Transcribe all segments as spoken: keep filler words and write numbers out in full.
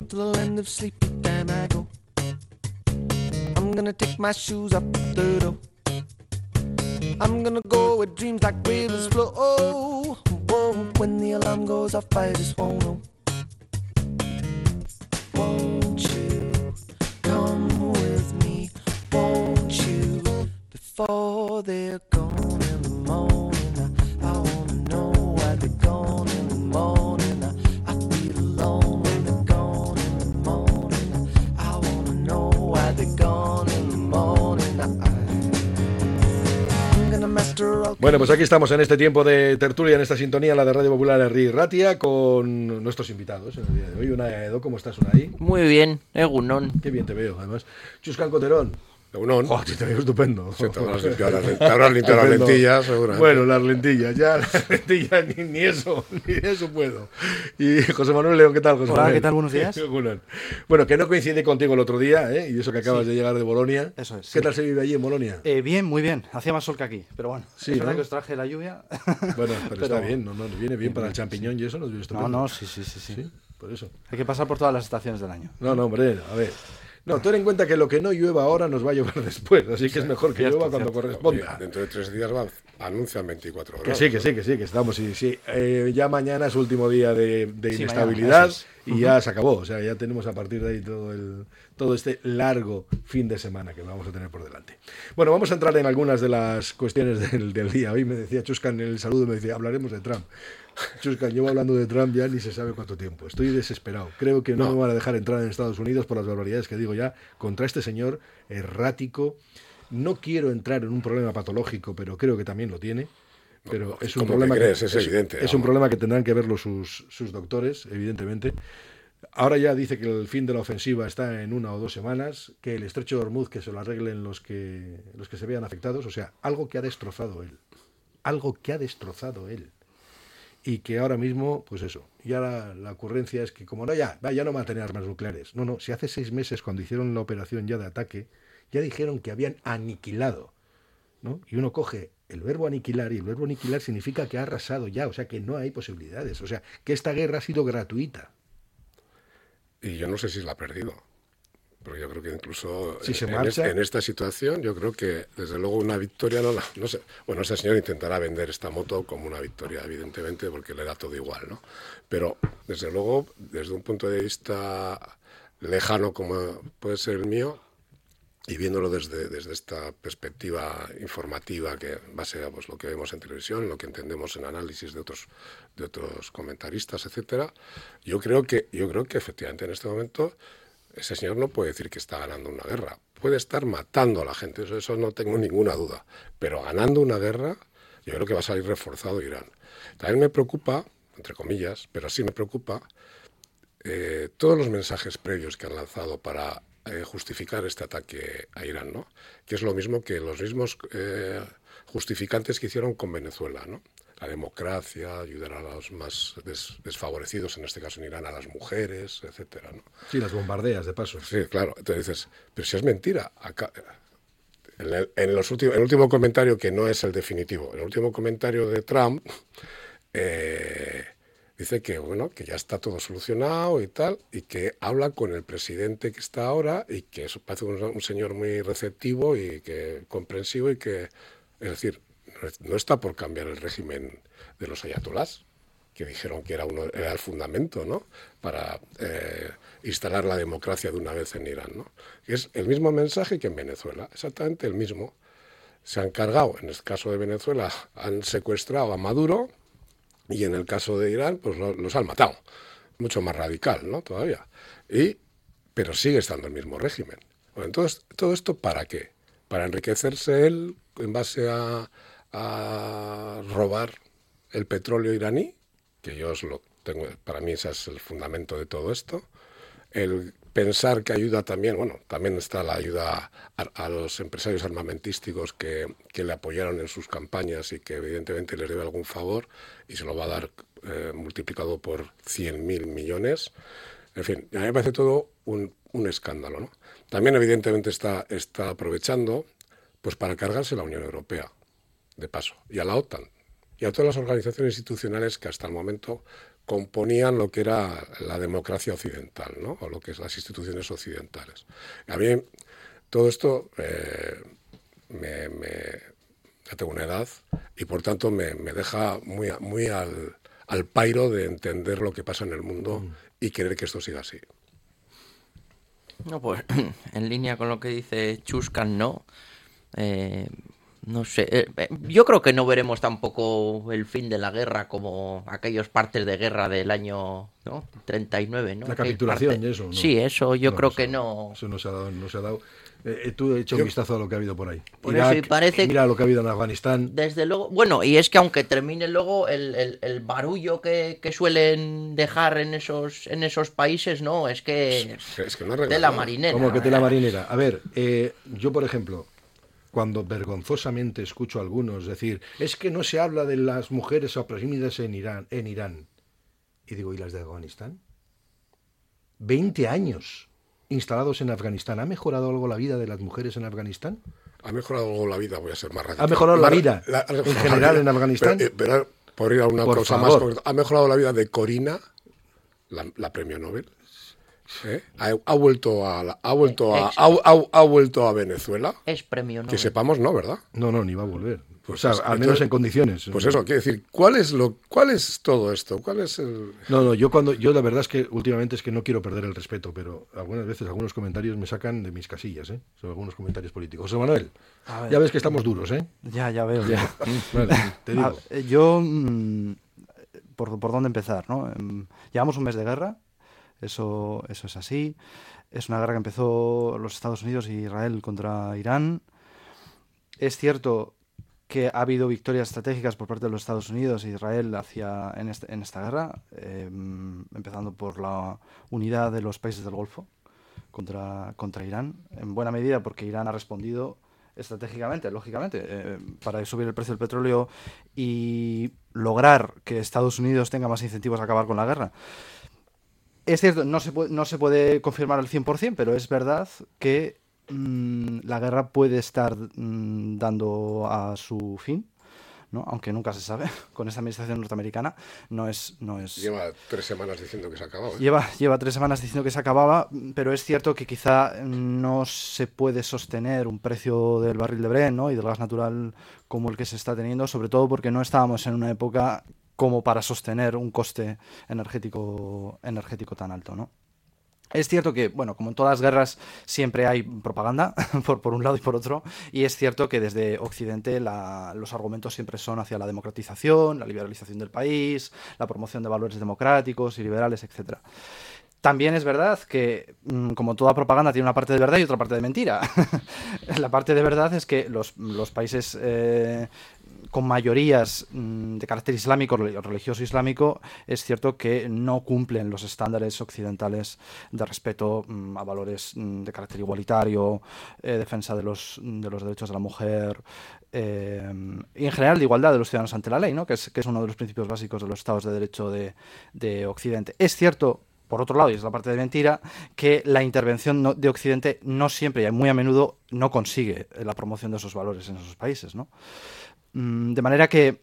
to the land of sleepy time I go. I'm gonna take my shoes up the door. I'm gonna go where dreams like rivers flow. Oh, whoa, when the alarm goes off, I just won't know. Won't you come with me? Won't you? Before they're gone in the morning, I, I wanna know why they're gone in the morning. I, I feel alone when they're gone in the morning. I wanna know why they're gone in the morning. I, Bueno, pues aquí estamos en este tiempo de tertulia, en esta sintonía, la de Radio Popular Herri Ratia, con nuestros invitados en el día de hoy. Unai Edo, ¿cómo estás, Unai? Muy bien, Egunon. Qué bien te veo, además. Chuscan Coterón. Egunon. Oh, te veo estupendo. Sí, te habrás limpiado las, te habrás limpiado las lentillas, seguramente. Bueno, las lentillas, ya las lentillas, ni, ni eso, ni eso puedo. Y José Manuel León, ¿qué tal, José Hola, Manuel? ¿qué tal? Buenos días. Bueno, que no coincidí contigo el otro día, ¿eh? Y eso que acabas sí. de llegar de Bolonia. Eso es. ¿Qué sí. tal se vive allí en Bolonia? Eh, bien, muy bien. Hacía más sol que aquí, pero bueno. Sí, es verdad ¿no? que os traje la lluvia. Bueno, pero, pero está bien, ¿no? ¿no? Viene bien, bien para el bien, champiñón sí. y eso nos viene No, estupendo. no, sí, sí, sí, sí. Sí, por eso. Hay que pasar por todas las estaciones del año. No, no, hombre, a ver. No, ten en cuenta que lo que no llueva ahora nos va a llover después, así que es mejor que cierto, llueva cuando cierto. corresponda. Oye, dentro de tres días va, anuncian veinticuatro horas. Que sí, que sí, que sí, que estamos, sí, sí. Eh, ya mañana es último día de, de Sí, inestabilidad mañana, eso es. y uh-huh. ya se acabó, o sea, ya tenemos a partir de ahí todo el todo este largo fin de semana que vamos a tener por delante. Bueno, vamos a entrar en algunas de las cuestiones del, del día. Hoy me decía Chuscan en el saludo, me decía, hablaremos de Trump. Chuscan, llevo hablando de Trump ya ni se sabe cuánto tiempo. Estoy desesperado. Creo que no, no me van a dejar entrar en Estados Unidos por las barbaridades que digo ya contra este señor errático. No quiero entrar en un problema patológico, pero creo que también lo tiene. Pero es un problema que, crees? que es, es evidente. Es un problema que tendrán que verlo sus, sus doctores, evidentemente. Ahora ya dice que el fin de la ofensiva está en una o dos semanas, que el estrecho de Hormuz que se lo arreglen los que los que se vean afectados, o sea, algo que ha destrozado él, algo que ha destrozado él. Y que ahora mismo, pues eso, ya la, la ocurrencia es que como no, ya, ya no van a tener armas nucleares. No, no, si hace seis meses cuando hicieron la operación ya de ataque, ya dijeron que habían aniquilado, ¿no? Y uno coge el verbo aniquilar y el verbo aniquilar significa que ha arrasado ya, o sea que no hay posibilidades, o sea que esta guerra ha sido gratuita. Y yo no sé si la ha perdido. Pero yo creo que incluso si en, se en, marcha... es, en esta situación, yo creo que desde luego una victoria no la... No sé, bueno, ese señor intentará vender esta moto como una victoria, evidentemente, porque le da todo igual, ¿no? Pero desde luego, desde un punto de vista lejano como puede ser el mío, y viéndolo desde, desde esta perspectiva informativa que base a pues, lo que vemos en televisión, lo que entendemos en análisis de otros, de otros comentaristas, etcétera, yo creo que, yo creo que efectivamente en este momento ese señor no puede decir que está ganando una guerra. Puede estar matando a la gente, eso, eso no tengo ninguna duda. Pero ganando una guerra, yo creo que va a salir reforzado Irán. También me preocupa, entre comillas, pero sí me preocupa, eh, todos los mensajes previos que han lanzado para eh, justificar este ataque a Irán, ¿no? Que es lo mismo que los mismos eh, justificantes que hicieron con Venezuela, ¿no? La democracia, ayudar a los más des, desfavorecidos, en este caso en Irán, a las mujeres, etcétera, ¿no? Sí, las bombardeas, de paso. Sí, claro. Entonces dices, pero si es mentira. Acá, en, el, en los últimos, el último comentario, que no es el definitivo, el último comentario de Trump eh, dice que, bueno, que ya está todo solucionado y tal, y que habla con el presidente que está ahora y que eso parece un, un señor muy receptivo y que comprensivo y que, es decir, no está por cambiar el régimen de los ayatolás, que dijeron que era, uno, era el fundamento, ¿no?, para eh, instalar la democracia de una vez en Irán, ¿no? Es el mismo mensaje que en Venezuela, exactamente el mismo. Se han cargado, en el caso de Venezuela, han secuestrado a Maduro y en el caso de Irán, pues lo, los han matado. Mucho más radical, ¿no?, todavía. Y, pero sigue estando el mismo régimen. Bueno, entonces, ¿todo esto para qué? Para enriquecerse él en base a... a robar el petróleo iraní, que yo os lo tengo, para mí ese es el fundamento de todo esto, el pensar que ayuda también, bueno, también está la ayuda a, a los empresarios armamentísticos que, que le apoyaron en sus campañas y que evidentemente les debe algún favor y se lo va a dar eh, multiplicado por cien mil millones. En fin, a mí me parece todo un, un escándalo, ¿no? También evidentemente está, está aprovechando pues para cargarse la Unión Europea, de paso, y a la OTAN, y a todas las organizaciones institucionales que hasta el momento componían lo que era la democracia occidental, ¿no? O lo que es las instituciones occidentales. A mí todo esto eh, me, me, ya tengo una edad y por tanto me, me deja muy, muy al, al pairo de entender lo que pasa en el mundo mm. y querer que esto siga así. No, pues en línea con lo que dice Chuscan, ¿no? Eh, no sé, eh, yo creo que no veremos tampoco el fin de la guerra como aquellos partes de guerra del año, ¿no? treinta y nueve, ¿no? La capitulación parte... y eso, ¿no? Sí, eso yo no, creo eso, que no. Eso no se ha dado, no se ha dado. Eh, tú he hecho un yo... vistazo a lo que ha habido por ahí. Por Irak, eso, y parece mira lo que ha habido en Afganistán. Desde luego, bueno, y es que aunque termine luego el, el, el barullo que, que suelen dejar en esos en esos países, no, es que es, es que no arregla tela nada. marinera. Como que tela marinera. A ver, eh, yo por ejemplo, cuando vergonzosamente escucho a algunos decir, es que no se habla de las mujeres oprimidas en Irán, en Irán. Y digo, ¿y las de Afganistán? veinte años instalados en Afganistán. ¿Ha mejorado algo la vida de las mujeres en Afganistán? Ha mejorado algo la vida, voy a ser más radical. ¿Ha mejorado la vida la, la, en general la, en Afganistán? Pero, pero por ir a una por cosa favor. más concreta, ha mejorado la vida de Corina, la, la premio Nobel. ¿Eh? Ha, ha vuelto a la, ha vuelto a, ha, ha, ha vuelto a Venezuela. Es premio Nobel. Que sepamos, no, ¿verdad? No, no, ni va a volver. Pues, o sea, al menos en condiciones. Pues eso, quiero decir, ¿cuál es lo, cuál es todo esto? ¿Cuál es el...? No, no, yo cuando, yo la verdad es que últimamente es que no quiero perder el respeto, pero algunas veces algunos comentarios me sacan de mis casillas, ¿eh? Sobre algunos comentarios políticos. José Manuel, ya ves que estamos duros, ¿eh? Ya, ya veo. Ya. Vale, te digo. A, yo, mmm, por, por dónde empezar, ¿no? Llevamos un mes de guerra, eso, eso es así. Es una guerra que empezó los Estados Unidos y Israel contra Irán. Es cierto que ha habido victorias estratégicas por parte de los Estados Unidos e Israel hacia, en, este, en esta guerra, eh, empezando por la unidad de los países del Golfo contra, contra Irán, en buena medida porque Irán ha respondido estratégicamente, lógicamente, eh, para subir el precio del petróleo y lograr que Estados Unidos tenga más incentivos a acabar con la guerra. Es cierto, no se puede, no se puede confirmar al cien por ciento, pero es verdad que la guerra puede estar mmm, dando a su fin, ¿no? Aunque nunca se sabe. Con esta administración norteamericana no es, no es... Lleva tres semanas diciendo que se acababa. ¿eh? Lleva, lleva tres semanas diciendo que se acababa, pero es cierto que quizá no se puede sostener un precio del barril de Brent, ¿no? Y del gas natural como el que se está teniendo, sobre todo porque no estábamos en una época como para sostener un coste energético, energético tan alto, ¿no? Es cierto que, bueno, como en todas las guerras, siempre hay propaganda, por, por un lado y por otro, y es cierto que desde Occidente la, los argumentos siempre son hacia la democratización, la liberalización del país, la promoción de valores democráticos y liberales, etcétera. También es verdad que, como toda propaganda, tiene una parte de verdad y otra parte de mentira. La parte de verdad es que los, los países eh, con mayorías de carácter islámico, religioso islámico, es cierto que no cumplen los estándares occidentales de respeto a valores de carácter igualitario, eh, defensa de los, de los derechos de la mujer, eh, y en general de igualdad de los ciudadanos ante la ley, ¿no? que, es, que es uno de los principios básicos de los estados de derecho de, de Occidente. Es cierto, por otro lado, y es la parte de mentira, que la intervención no, de Occidente no siempre y muy a menudo no consigue la promoción de esos valores en esos países, ¿no? De manera que,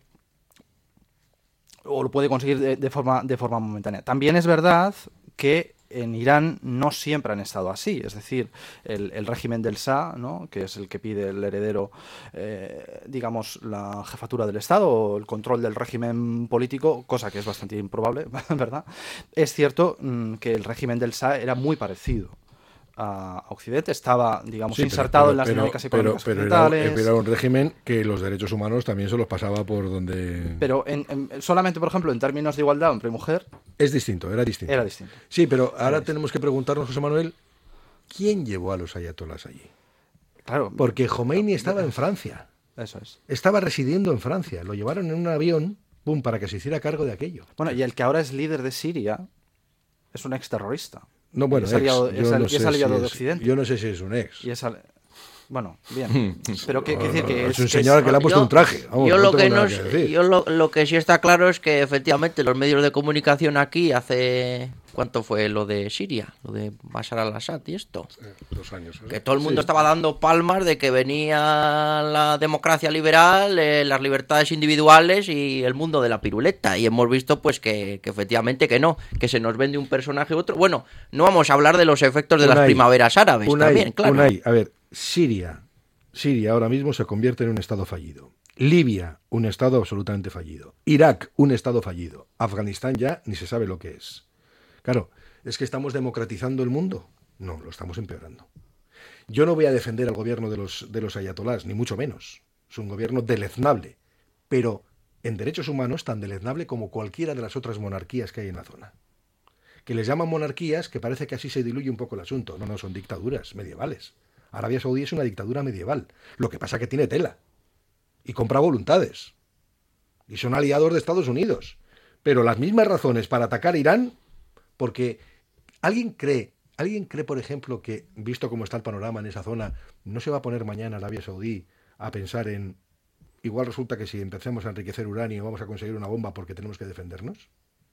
o lo puede conseguir de, de, forma, de forma momentánea. También es verdad que en Irán no siempre han estado así, es decir, el, el régimen del Shah, ¿no? Que es el que pide el heredero, eh, digamos, la jefatura del Estado o el control del régimen político, cosa que es bastante improbable, ¿verdad? Es cierto mmm, que el régimen del Shah era muy parecido a Occidente, estaba, digamos, sí, insertado pero, pero, en las pero, dinámicas económicas pero, pero occidentales. Era, era un régimen que los derechos humanos también se los pasaba por donde... Pero en, en, solamente, por ejemplo, en términos de igualdad hombre y mujer... Es distinto, era distinto. Era distinto. Sí, pero ahora tenemos que preguntarnos, José Manuel, ¿quién llevó a los ayatolás allí? Claro. Porque Khomeini estaba en Francia. Eso es. Estaba residiendo en Francia. Lo llevaron en un avión, pum, para que se hiciera cargo de aquello. Bueno, y el que ahora es líder de Siria es un exterrorista. No, bueno, y es aliado, ex, es, no y es aliado si de es, Occidente. Yo no sé si es un ex. Y es al... Bueno, bien. Pero qué decir que es, es un señor es, que le ha puesto yo, un traje. Vamos, yo no lo tengo que nada no que decir. yo lo, lo que sí está claro es que efectivamente los medios de comunicación aquí hace ¿cuánto fue lo de Siria? Lo de Bashar al-Assad y esto. Eh, dos años. ¿eh? Que todo el mundo Sí. estaba dando palmas de que venía la democracia liberal, eh, las libertades individuales y el mundo de la piruleta. Y hemos visto pues que, que efectivamente que no, que se nos vende un personaje u otro. Bueno, no vamos a hablar de los efectos de las Unai, primaveras árabes Unai, también, claro. Unai, a ver, Siria, Siria ahora mismo se convierte en un estado fallido. Libia, un estado absolutamente fallido. Irak, un estado fallido. Afganistán ya ni se sabe lo que es. Claro, ¿es que estamos democratizando el mundo? No, lo estamos empeorando. Yo no voy a defender al gobierno de los, de los ayatolás, ni mucho menos. Es un gobierno deleznable, pero en derechos humanos tan deleznable como cualquiera de las otras monarquías que hay en la zona. Que les llaman monarquías, que parece que así se diluye un poco el asunto. No, no, son dictaduras medievales. Arabia Saudí es una dictadura medieval. Lo que pasa es que tiene tela. Y compra voluntades. Y son aliados de Estados Unidos. Pero las mismas razones para atacar a Irán, porque alguien cree, alguien cree, por ejemplo, que, visto cómo está el panorama en esa zona, no se va a poner mañana Arabia Saudí a pensar en, igual resulta que si empecemos a enriquecer uranio vamos a conseguir una bomba porque tenemos que defendernos.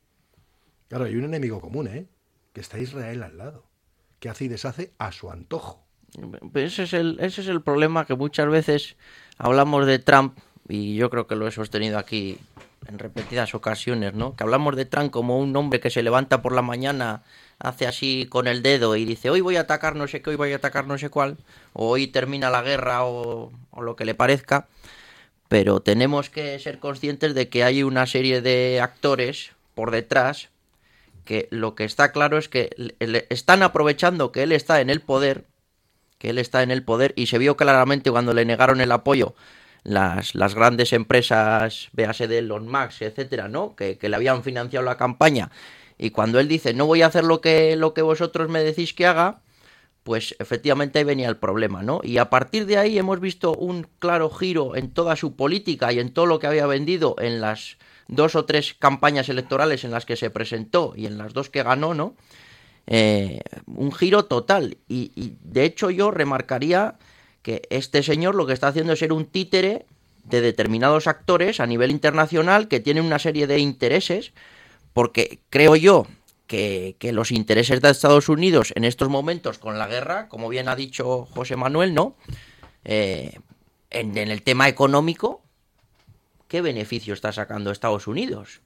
Claro, hay un enemigo común, ¿eh? Que está Israel al lado, que hace y deshace a su antojo. Pues ese es el, ese es el problema, que muchas veces hablamos de Trump, y yo creo que lo he sostenido aquí en repetidas ocasiones, ¿no? Que hablamos de Trump como un hombre que se levanta por la mañana, hace así con el dedo y dice, hoy voy a atacar no sé qué, hoy voy a atacar no sé cuál, o hoy termina la guerra o, o lo que le parezca. Pero tenemos que ser conscientes de que hay una serie de actores por detrás que lo que está claro es que le están aprovechando que él está en el poder, que él está en el poder, y se vio claramente cuando le negaron el apoyo las, las grandes empresas, véase de Elon Musk, etcétera, ¿no? Que, que le habían financiado la campaña, y cuando él dice no voy a hacer lo que, lo que vosotros me decís que haga, pues efectivamente ahí venía el problema, ¿no? Y a partir de ahí hemos visto un claro giro en toda su política y en todo lo que había vendido en las dos o tres campañas electorales en las que se presentó y en las dos que ganó, ¿no? Eh, un giro total. Y, y de hecho yo remarcaría que este señor lo que está haciendo es ser un títere de determinados actores a nivel internacional que tienen una serie de intereses, porque creo yo que, que los intereses de Estados Unidos en estos momentos con la guerra, como bien ha dicho José Manuel, ¿no? Eh, en, en el tema económico, ¿qué beneficio está sacando Estados Unidos?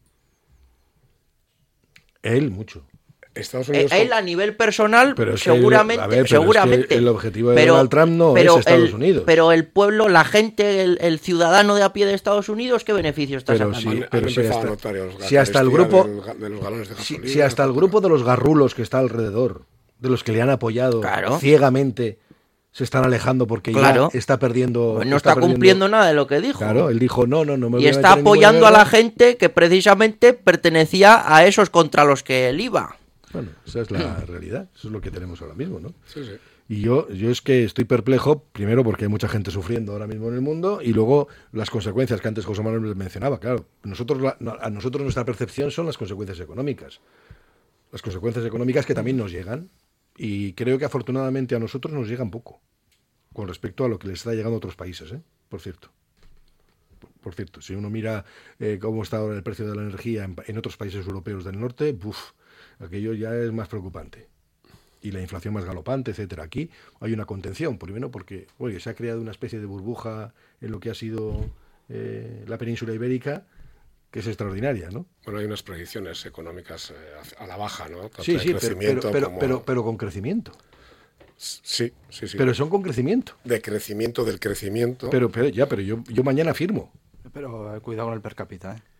Él mucho. Estados Unidos. Él a nivel personal, Pero es que, seguramente, a ver, pero seguramente. es que el objetivo de pero, Donald Trump no pero es Estados el, Unidos. Pero el pueblo, la gente, el, el ciudadano de a pie de Estados Unidos, ¿qué beneficio está Pero sacando? sí, Han- pero han si empezado a hasta, notar los- la si hasta el carestía grupo, del ga- de los galones de si, gasolina, si hasta el etcétera. grupo de los garrulos que está alrededor, de los que le han apoyado Claro. ciegamente, se están alejando porque Claro. ya está perdiendo. Pues no está, perdiendo- cumpliendo nada de lo que dijo. Claro, él dijo no, no, no me voy Y a está meter en ninguna apoyando a la guerra. gente que precisamente pertenecía a esos contra los que él iba. Bueno, esa es la realidad, eso es lo que tenemos ahora mismo, ¿no? Sí, sí. Y yo, yo es que estoy perplejo, primero porque hay mucha gente sufriendo ahora mismo en el mundo, y luego las consecuencias que antes José Manuel les mencionaba. Claro, nosotros la- no- a nosotros nuestra percepción son las consecuencias económicas. Las consecuencias económicas que también nos llegan, y creo que afortunadamente a nosotros nos llegan poco, con respecto a lo que les está llegando a otros países, ¿eh? Por cierto. Por- Por cierto, si uno mira eh, cómo está ahora el precio de la energía en, pa- en otros países europeos del norte, ¡buf!, aquello ya es más preocupante. Y la inflación más galopante, etcétera. Aquí hay una contención, primero porque oye, se ha creado una especie de burbuja en lo que ha sido eh, la península ibérica, que es extraordinaria, ¿no? Bueno, hay unas predicciones económicas eh, a la baja, ¿no? Tanto Sí, de sí, pero, pero, crecimiento pero, como- pero, pero con crecimiento. Sí, sí, sí. Pero son con crecimiento. De crecimiento del crecimiento. Pero, pero ya, pero yo, yo mañana firmo. Pero eh, cuidado con el per cápita, ¿eh?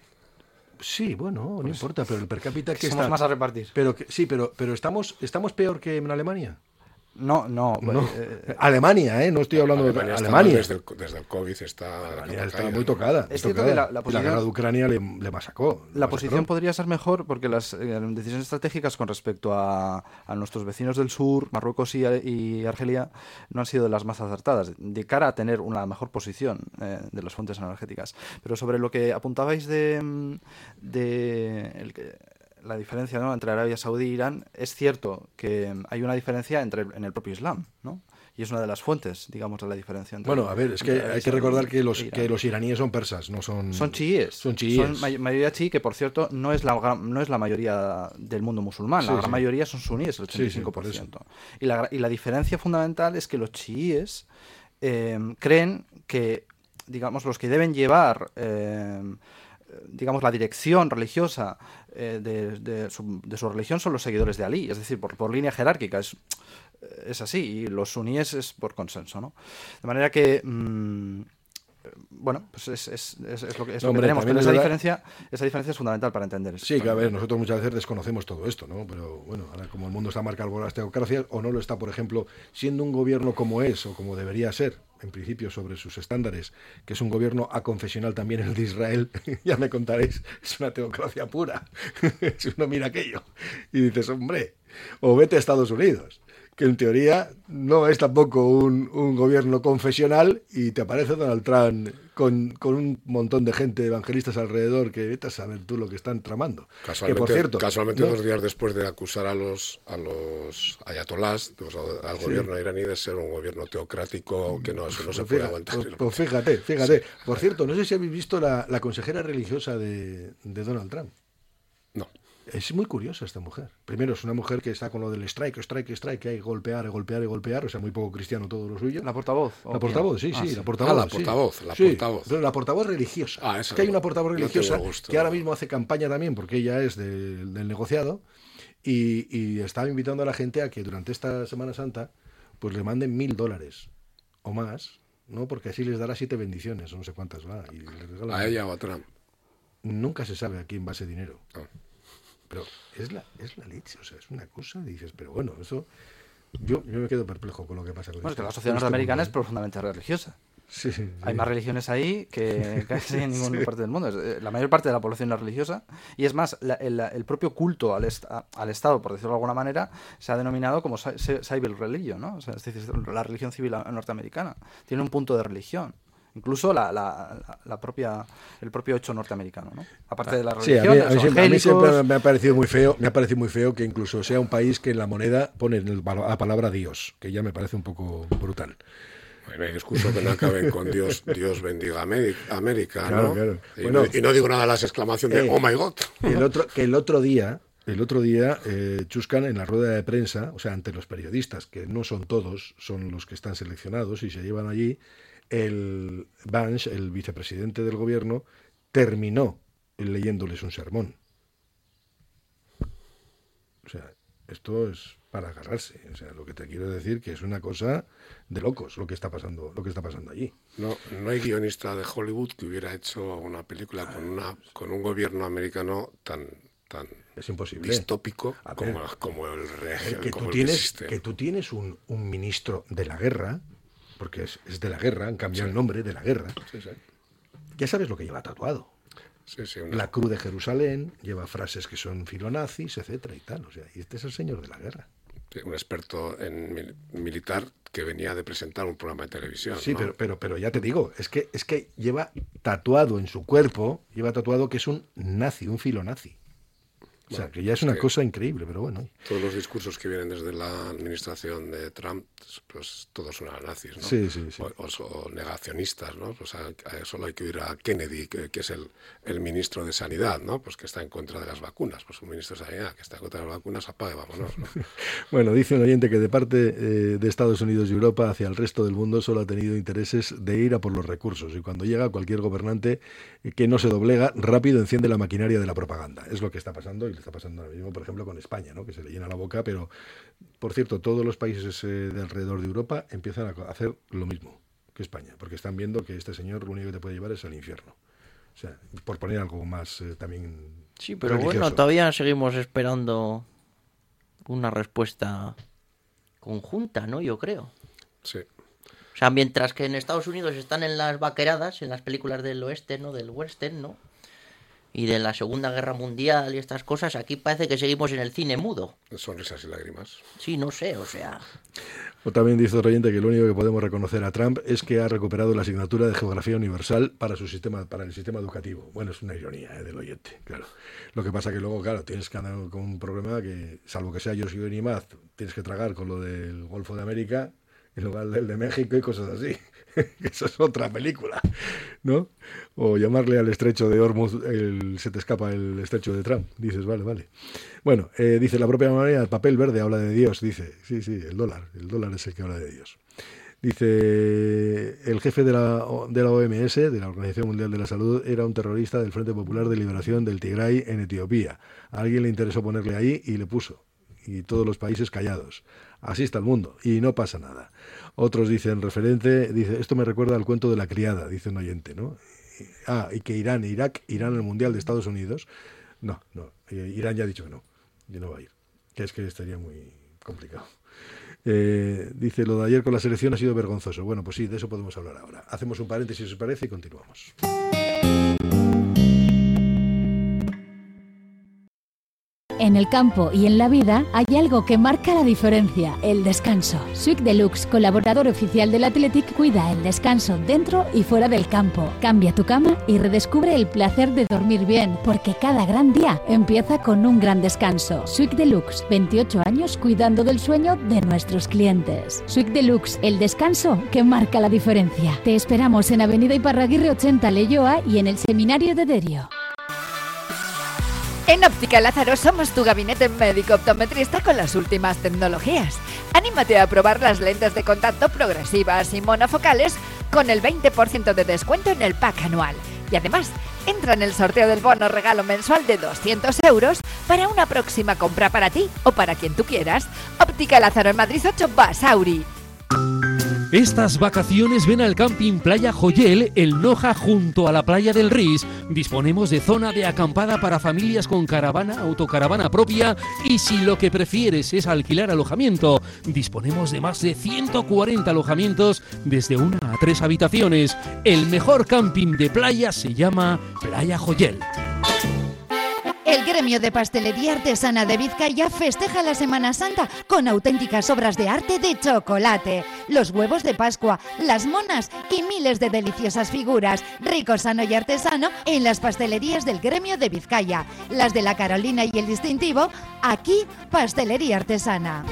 Sí, bueno, no importa, pero el per cápita que Somos está... más a repartir. Pero que, sí, pero, pero estamos, estamos peor que en Alemania. No, no. No. eh, Alemania, ¿eh? No estoy hablando Alemania de está Alemania. Desde, el, desde el COVID está, Alemania está caída, muy ¿no? tocada. muy Es cierto tocada. que la- la Y la posición- guerra de Ucrania le, le masacró. le La posición masacró. podría ser mejor porque las eh, decisiones estratégicas con respecto a, a nuestros vecinos del sur, Marruecos y, y Argelia, no han sido de las más acertadas, de cara a tener una mejor posición eh, de las fuentes energéticas. Pero sobre lo que apuntabais de, mm, de el que- la diferencia, ¿no?, entre Arabia Saudí e Irán, es cierto que hay una diferencia entre en el propio Islam, ¿no? Y es una de las fuentes, digamos, de la diferencia. Entre, bueno, a ver, es que hay que recordar que los, que los iraníes son persas, no son... Son chiíes. Son chiíes. Son may mayoría chií, que por cierto no es la, no es la mayoría del mundo musulmán. Sí, la gran sí. mayoría son suníes, el ochenta y cinco por ciento. Sí, sí, y, la, y la diferencia fundamental es que los chiíes eh, creen que, digamos, los que deben llevar... Eh, digamos, la dirección religiosa eh, de, de, su, de su religión son los seguidores de Ali, es decir, por, por línea jerárquica, es, es así, y los suníes es por consenso, ¿no? De manera que, mmm, bueno, pues es, es, es, es lo que, es no, lo que hombre, tenemos, pero esa verdad... diferencia, esa diferencia es fundamental para entender eso. Sí, que a ver, nosotros muchas veces desconocemos todo esto, ¿no? Pero bueno, ahora como el mundo está marcado por las teocracias, o no lo está, por ejemplo, siendo un gobierno como es, o como debería ser, en principio sobre sus estándares, que es un gobierno aconfesional también el de Israel, ya me contaréis, es una teocracia pura. Si uno mira aquello y dices, hombre, o vete a Estados Unidos, que en teoría no es tampoco un, un gobierno confesional, y te aparece Donald Trump con, con un montón de gente, evangelistas alrededor, que vete a saber tú lo que están tramando. Casualmente, que por cierto, casualmente ¿no? dos días después de acusar a los a los ayatolás, pues, al Sí. gobierno iraní de ser un gobierno teocrático que no, eso no se Pues puede fíjate, aguantar. pues, pues fíjate, fíjate. Por cierto, no sé si habéis visto la, la consejera religiosa de, de Donald Trump. No. Es muy curiosa esta mujer. Primero, es una mujer que está con lo del strike, strike, strike, que hay golpear, golpear y golpear, o sea, muy poco cristiano todo lo suyo. ¿La portavoz? La portavoz, sí, Ah, sí, sí. la portavoz. Ah, la sí. portavoz, la Sí, portavoz. pero la portavoz religiosa. Ah, es esa que hay no- una portavoz no religiosa tengo gusto, que ahora no. mismo hace campaña también, porque ella es de- del negociado, y, y estaba invitando a la gente a que durante esta Semana Santa pues le manden mil dólares o más, ¿no? Porque así les dará siete bendiciones, o no sé cuántas va. Y les regalan- A ella o a Trump. Nunca se sabe a quién va ese dinero. No. Pero es la, es la leche, o sea, es una cosa, dices, pero bueno, eso... Yo, yo me quedo perplejo con lo que pasa con Bueno, es este- que la sociedad con este norteamericana es mundo, ¿eh? profundamente religiosa. Sí, sí, Hay sí. más religiones ahí que casi en ninguna Sí. parte del mundo. Es, eh, La mayor parte de la población es religiosa. Y es más, la- el, el propio culto al, est- a- al Estado, por decirlo de alguna manera, se ha denominado como ci- ci- civil religion, ¿no? O sea, es decir, la religión civil norteamericana. Tiene un punto de religión. Incluso la, la, la- la propia, el propio hecho norteamericano, ¿no? Aparte de la Sí, a religión, mí, de a mí los siempre, a mí evangélicos. siempre me ha parecido muy feo, me ha parecido muy feo que incluso sea un país que en la moneda pone el val- la palabra Dios, que ya me parece un poco brutal. Bueno, hay discurso que no acaben con Dios, Dios bendiga Ameri- América, Claro, ¿no? claro. Y, Bueno, no y no digo nada de las exclamaciones de eh, oh my God. El otro, que el otro día, el otro día, eh, Chuscan en la rueda de prensa, o sea, ante los periodistas, que no son todos, son los que están seleccionados y se llevan allí, el Vance, el vicepresidente del gobierno, terminó leyéndoles un sermón. O sea, esto es para agarrarse. O sea, lo que te quiero decir que es una cosa de locos lo que está pasando, lo que está pasando allí. No, no hay guionista de Hollywood que hubiera hecho una película con una con un gobierno americano tan tan Es imposible. distópico A ver, como, como el, re- A ver, que, como tú el tienes, existe. que tú tienes un, un ministro de la guerra, porque es, es de la guerra, han cambiado el nombre de la guerra. Sí, sí. Ya sabes lo que lleva tatuado. Sí, sí, una- La Cruz de Jerusalén, lleva frases que son filonazis, etcétera y tal. O sea, y este es el señor de la guerra. sí, un experto en mil- militar que venía de presentar un programa de televisión. Sí, ¿no? pero, pero, pero ya te digo, es que, es que lleva tatuado en su cuerpo, lleva tatuado que es un nazi, un filonazi. O sea, Bueno, que ya es una que- cosa increíble, pero bueno. Todos los discursos que vienen desde la administración de Trump, pues todos son nazis, ¿no? Sí, sí, sí. O, o son negacionistas, ¿no? Pues a- a- solo hay que oír a Kennedy, que, que es el, el ministro de Sanidad, ¿no? Pues que está en contra de las vacunas. Pues un ministro de Sanidad que está en contra de las vacunas, apague, vámonos, ¿no? Bueno, dice un oyente que de parte eh, de Estados Unidos y Europa hacia el resto del mundo solo ha tenido intereses de ir a por los recursos, y cuando llega cualquier gobernante eh, que no se doblega, rápido enciende la maquinaria de la propaganda. Es lo que está pasando, y le está pasando ahora mismo, por ejemplo, con España, ¿no? Que se le llena la boca, pero, por cierto, todos los países eh, de alrededor de Europa empiezan a co- hacer lo mismo que España, porque están viendo que este señor lo único que te puede llevar es al infierno. O sea, por poner algo más eh, también Sí, pero religioso. bueno, todavía seguimos esperando una respuesta conjunta, ¿no? Yo creo. Sí. O sea, mientras que en Estados Unidos están en las vaqueradas, en las películas del oeste, ¿no? Del western, ¿no? y de la Segunda Guerra Mundial y estas cosas, aquí parece que seguimos en el cine mudo. Sonrisas y lágrimas. Sí, no sé, o sea... O también dice otro oyente que lo único que podemos reconocer a Trump es que ha recuperado la asignatura de Geografía Universal para su sistema, para el sistema educativo. Bueno, es una ironía, ¿eh?, del oyente, claro. Lo que pasa que luego, claro, tienes que andar con un problema que, salvo que sea Yo soy Math, tienes que tragar con lo del Golfo de América en lugar del de México y cosas así. Eso es otra película, ¿no? O llamarle al estrecho de Hormuz, el, se te escapa el estrecho de Trump. Dices, vale, vale. Bueno, eh, dice la propia manera, el papel verde habla de Dios, dice. Sí, sí, el dólar. El dólar es el que habla de Dios. Dice, el jefe de la, de la O M S, de la Organización Mundial de la Salud, era un terrorista del Frente Popular de Liberación del Tigray en Etiopía. A alguien le interesó ponerle ahí y le puso. Y todos los países callados. Así está el mundo y no pasa nada. Otros dicen, referente, dice, esto me recuerda al cuento de la criada, dice un oyente, ¿no? Ah, y que Irán e Irak irán al Mundial de Estados Unidos. No, no, Irán ya ha dicho que no, y no va a ir, que es que estaría muy complicado. Eh, dice, lo de ayer con la selección ha sido vergonzoso. Bueno, pues sí, de eso podemos hablar ahora. Hacemos un paréntesis, si os parece, y continuamos. En el campo y en la vida hay algo que marca la diferencia, el descanso. Suic Deluxe, colaborador oficial del Athletic, cuida el descanso dentro y fuera del campo. Cambia tu cama y redescubre el placer de dormir bien, porque cada gran día empieza con un gran descanso. Suic Deluxe, veintiocho años cuidando del sueño de nuestros clientes. Suic Deluxe, el descanso que marca la diferencia. Te esperamos en Avenida Iparraguirre ochenta, Leioa, y en el Seminario de Derio. En Óptica Lázaro somos tu gabinete médico optometrista con las últimas tecnologías. Anímate a probar las lentes de contacto progresivas y monofocales con el veinte por ciento de descuento en el pack anual. Y además, entra en el sorteo del bono regalo mensual de doscientos euros para una próxima compra para ti o para quien tú quieras. Óptica Lázaro en Madrid ocho, Basauri. Estas vacaciones ven al Camping Playa Joyel, el Noja, junto a la playa del Ris. Disponemos de zona de acampada para familias con caravana, autocaravana propia, y si lo que prefieres es alquilar alojamiento, disponemos de más de ciento cuarenta alojamientos desde una a tres habitaciones. El mejor camping de playa se llama Playa Joyel. El Gremio de Pastelería Artesana de Vizcaya festeja la Semana Santa con auténticas obras de arte de chocolate, los huevos de Pascua, las monas y miles de deliciosas figuras, rico, sano y artesano en las pastelerías del Gremio de Vizcaya, las de la Carolina y el Distintivo, aquí Pastelería Artesana.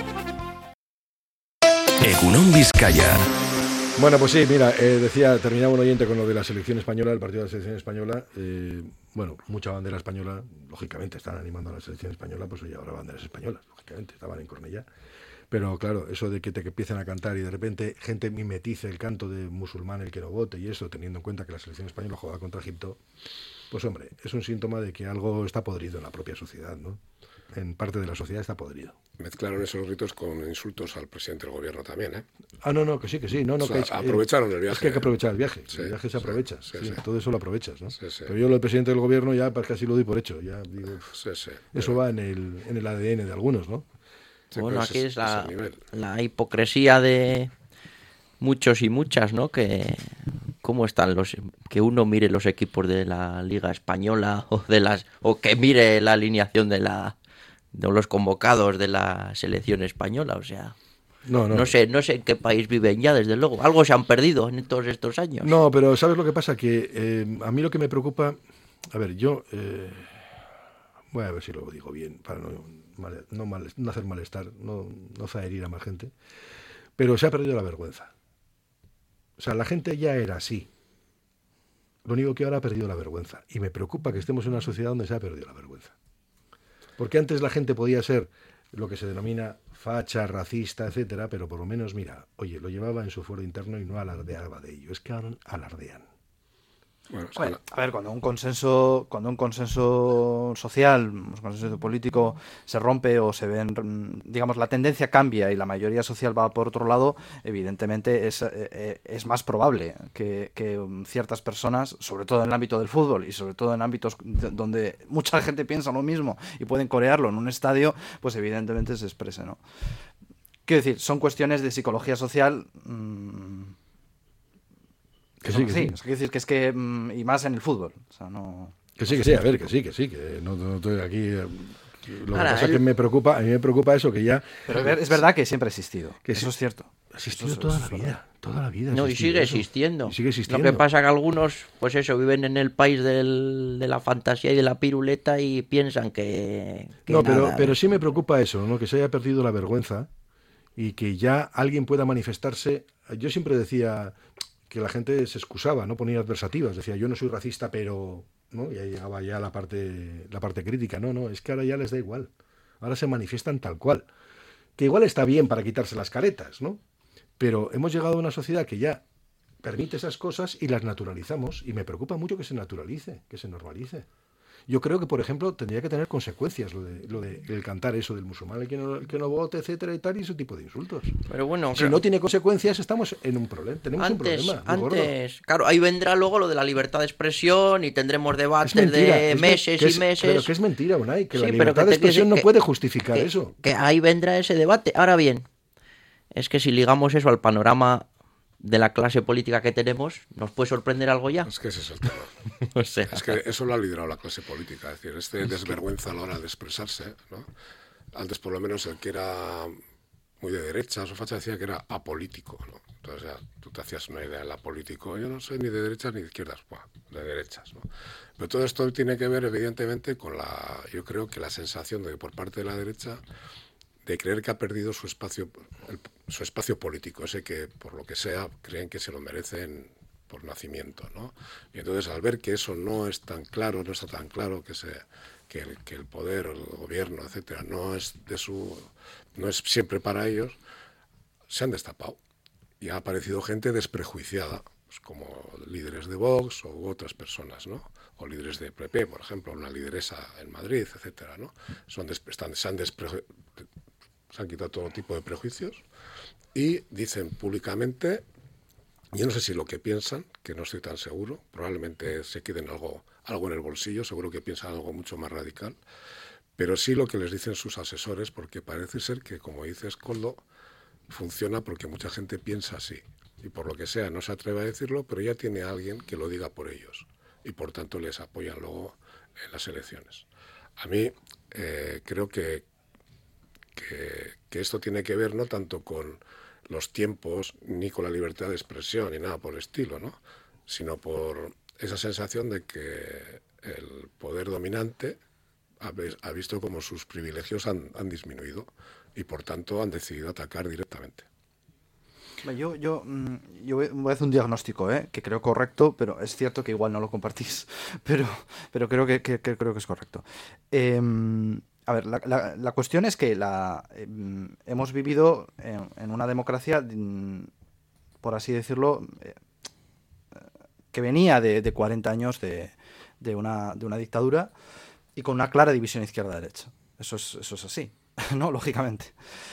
Egunon Vizcaya. Bueno, pues sí, mira, eh, decía, terminaba un oyente con lo de la selección española, el partido de la selección española. Eh, bueno, mucha bandera española, lógicamente están animando a la selección española, pues hoy habrá banderas españolas, lógicamente, estaban en Cornellá. Pero claro, eso de que te que empiecen a cantar y de repente gente mimetice el canto de musulmán el que no vote y eso, teniendo en cuenta que la selección española juega contra Egipto, pues hombre, es un síntoma de que algo está podrido en la propia sociedad, ¿no? En parte de la sociedad está podrido. Mezclaron esos ritos con insultos al presidente del gobierno también, ¿eh? Ah, no, no, que sí, que sí. No, no, o sea, que es, aprovecharon el viaje. Es que hay que aprovechar el viaje. Sí, el viaje se aprovecha. Sí, sí, sí. Todo eso lo aprovechas, ¿no? Sí, sí. Pero yo lo del presidente del gobierno ya pues, casi lo doy por hecho. Ya digo, sí, sí. Eso Pero... va en el, en el A D N de algunos, ¿no? Sí, bueno, aquí es, es la, es la hipocresía de muchos y muchas, ¿no? Que cómo están los que uno mire los equipos de la Liga Española o de las o que mire la alineación de la de los convocados de la selección española, o sea, no, no. no sé, no sé en qué país viven ya, desde luego, algo se han perdido en todos estos años. No, pero ¿sabes lo que pasa? Que eh, a mí lo que me preocupa, a ver, yo eh, voy a ver si lo digo bien para no mal, no, mal, no hacer malestar, no no herir a más gente, pero se ha perdido la vergüenza. O sea, la gente ya era así. Lo único que ahora ha perdido la vergüenza y me preocupa que estemos en una sociedad donde se ha perdido la vergüenza. Porque antes la gente podía ser lo que se denomina facha, racista, etcétera, pero por lo menos, mira, oye, lo llevaba en su fuero interno y no alardeaba de ello. Es que ahora alardean. Bueno, Bueno, a ver, cuando un consenso, cuando un consenso social, un consenso político se rompe o se ven, digamos, la tendencia cambia y la mayoría social va por otro lado, evidentemente es, eh, es más probable que, que ciertas personas, sobre todo en el ámbito del fútbol y sobre todo en ámbitos donde mucha gente piensa lo mismo y pueden corearlo en un estadio, pues evidentemente se exprese, ¿no? Quiero decir, son cuestiones de psicología social. Mmm, Que sí, que sí. sí. O sea, quiero decir que es que, y más en el fútbol. O sea, no... Que sí, que sí, a ver, que sí, que sí, que no, no estoy aquí... eh, Lo Ahora, que pasa es él- que me preocupa, a mí me preocupa eso, que ya Pero es ver- es verdad que siempre ha existido. Que Eso sí. es cierto. ha existido Eso- toda eso la es verdad. vida, toda la vida. ha No, y existido sigue eso. existiendo. Y sigue existiendo. Lo que pasa que algunos, pues eso, viven en el país del- de la fantasía y de la piruleta y piensan que... que No, pero, nada, pero ¿eh? sí me preocupa eso, ¿no? Que se haya perdido la vergüenza y que ya alguien pueda manifestarse. Yo siempre decía que la gente se excusaba, no ponía adversativas, decía yo no soy racista, pero no, y ahí llegaba ya la parte, la parte crítica. No, no, es que ahora ya les da igual. Ahora se manifiestan tal cual. Que igual está bien para quitarse las caretas, ¿no? Pero hemos llegado a una sociedad que ya permite esas cosas y las naturalizamos, y me preocupa mucho que se naturalice, que se normalice. Yo creo que, por ejemplo, tendría que tener consecuencias lo de, lo de el cantar eso del musulmán, el que no, el que no vote, etcétera y tal, y ese tipo de insultos. Pero bueno, Si creo- no tiene consecuencias, estamos en un problema. Tenemos antes, un problema. muy gordo. antes, claro, ahí vendrá luego lo de la libertad de expresión y tendremos Es debates mentira, de es me- meses que y es- meses. Pero que es mentira, Unai, que Sí, la pero libertad que de te expresión quiere- no que- puede justificar que, eso. que ahí vendrá ese debate. Ahora bien, es que si ligamos eso al panorama de la clase política que tenemos, ¿nos puede sorprender algo ya? Es que ese es el tema. O sea, Es que eso lo ha liderado la clase política, es decir, este desvergüenza a la hora de expresarse, ¿no? Antes, por lo menos, el que era muy de derechas o facha decía que era apolítico, ¿no? Entonces, ya, tú te hacías una idea del apolítico. Yo no soy ni de derechas ni de izquierdas, buah, de derechas, ¿no? Pero todo esto tiene que ver, evidentemente, con la, yo creo que la sensación de que por parte de la derecha de creer que ha perdido su espacio, el- su espacio político, ese que, por lo que sea, creen que se lo merecen por nacimiento, ¿no? Y entonces, al ver que eso no es tan claro, no está tan claro, que se que el, que el poder, el gobierno, etcétera, no es de su, no es siempre para ellos, se han destapado y ha aparecido gente desprejuiciada, pues como líderes de Vox o otras personas, ¿no? O líderes de P P, por ejemplo, una lideresa en Madrid, etcétera, ¿no? Son des- están, se han despre- se han quitado todo tipo de prejuicios y dicen públicamente, yo no sé si lo que piensan, que no estoy tan seguro, probablemente se queden algo, algo en el bolsillo, seguro que piensan algo mucho más radical, pero sí lo que les dicen sus asesores, porque parece ser que, como dices, Koldo, funciona porque mucha gente piensa así, y por lo que sea no se atreve a decirlo, pero ya tiene alguien que lo diga por ellos, y por tanto les apoyan luego en las elecciones. A mí eh, creo que Que, que esto tiene que ver no tanto con los tiempos ni con la libertad de expresión ni nada por el estilo, ¿no? Sino por esa sensación de que el poder dominante ha, ve- ha visto como sus privilegios han, han disminuido y por tanto han decidido atacar directamente. Yo, yo, mm, yo voy voy a hacer un diagnóstico, ¿eh? Que creo correcto, pero es cierto que igual no lo compartís, pero, pero creo que, que- que creo que es correcto. Em, a ver, la, la- la cuestión es que la, em, hemos vivido en, en una democracia, mm, por así decirlo, eh, que venía de, de cuarenta años de, de una, de una dictadura y con una clara división izquierda-derecha. Eso es, eso es así, ¿no? Lógicamente.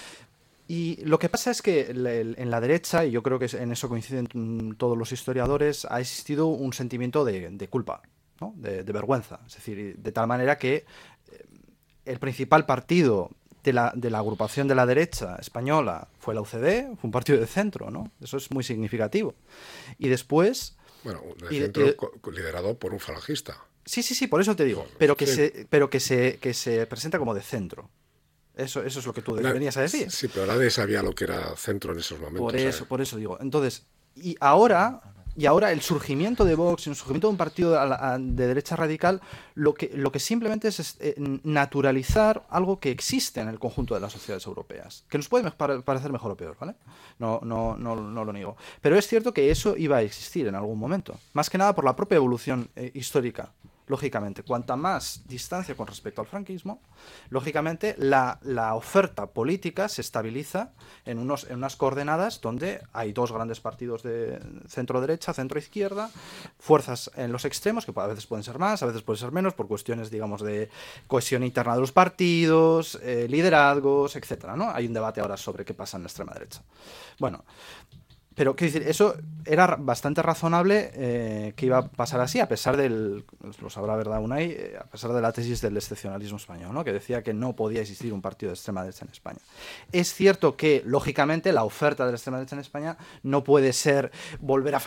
Y lo que pasa es que el- el- en la derecha, y yo creo que es- en eso coinciden mm, todos los historiadores, ha existido un sentimiento de, de culpa, ¿no? de, de vergüenza. Es decir, de tal manera que eh, el principal partido de la, de la agrupación de la derecha española fue la U C D, fue un partido de centro, ¿no? Eso es muy significativo. Y después... Bueno, de Y- centro y- co- liderado por un falangista. Sí, sí, sí, por eso te digo. Pero que, Sí. se, pero que, se, que se presenta como de centro. Eso, eso es lo que tú Na- venías a decir. Sí, pero nadie sabía lo que era centro en esos momentos. Por eso, ¿eh? por eso digo. Entonces, y ahora, y ahora el surgimiento de Vox, el surgimiento de un partido a la- a- de derecha radical, lo que, lo que simplemente es, es, eh, naturalizar algo que existe en el conjunto de las sociedades europeas. Que nos puede me- pare- parecer mejor o peor, ¿vale? No, no, no, no lo niego. Pero es cierto que eso iba a existir en algún momento. Más que nada por la propia evolución eh, histórica. Lógicamente, cuanta más distancia con respecto al franquismo, lógicamente la, la oferta política se estabiliza en, unos, en unas coordenadas donde hay dos grandes partidos de centro-derecha, centro-izquierda, fuerzas en los extremos, que a veces pueden ser más, a veces pueden ser menos, por cuestiones, digamos, de cohesión interna de los partidos, eh, liderazgos, etcétera, ¿no? Hay un debate ahora sobre qué pasa en la extrema derecha. Bueno, pero, quiero decir, eso era ra- bastante razonable eh, que iba a pasar así, a pesar del, lo sabrá verdad Unai, eh, a pesar de la tesis del excepcionalismo español, ¿no? Que decía que no podía existir un partido de extrema derecha en España. Es cierto que, lógicamente, la oferta de la extrema derecha en España no puede ser volver a Franco.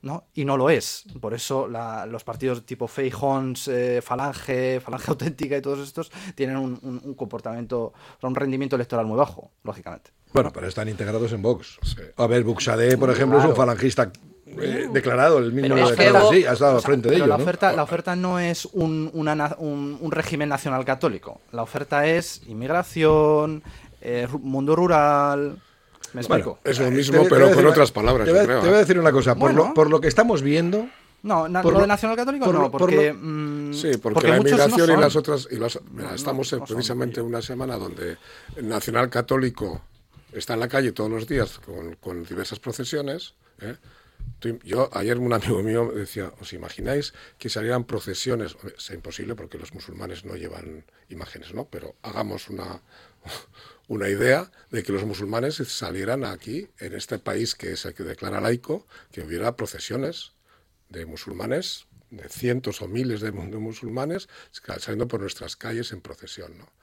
¿no? Y no lo es. Por eso la, los partidos tipo Feijons, eh, Falange, Falange Auténtica y todos estos tienen un, un, un comportamiento, un rendimiento electoral muy bajo, lógicamente. Bueno, pero están integrados en Vox. Sí. A ver, Buxadé, por ejemplo, Claro. es un falangista eh, declarado, el mismo Pero es declarado, que sí, ha estado O al sea, frente de pero ello, la ¿no? oferta, la oferta no es un, una na- un, un régimen nacional católico. La oferta es inmigración, eh, ru- mundo rural. ¿Me explico? Es lo Eh, mismo, te voy- te pero voy a con decir otras una- palabras, Te voy, a- yo creo. te voy a ¿eh? decir una cosa, por, Bueno. lo, por lo que estamos viendo, no, na- por lo lo- de nacional católico por no, lo- por porque... lo- mm, Sí, porque, la muchos no inmigración y son. las otras... Y las- mira, No, estamos no en- son. precisamente en una semana donde el Nacional Católico está en la calle todos los días con, con diversas procesiones. ¿eh? Tú- Yo, ayer un amigo mío me decía, ¿os imagináis que salieran procesiones? Hombre, es imposible porque los musulmanes no llevan imágenes, ¿no? Pero hagamos una, una idea de que los musulmanes salieran aquí, en este país que es el que declara laico, que hubiera procesiones de musulmanes, de cientos o miles de, mu- de musulmanes saliendo por nuestras calles en procesión, ¿no?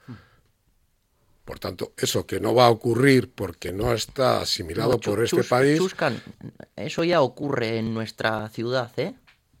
Por tanto, eso que no va a ocurrir porque no está asimilado No, Chu- por este Chus- país, Chuscan, eso ya ocurre en nuestra ciudad, ¿eh?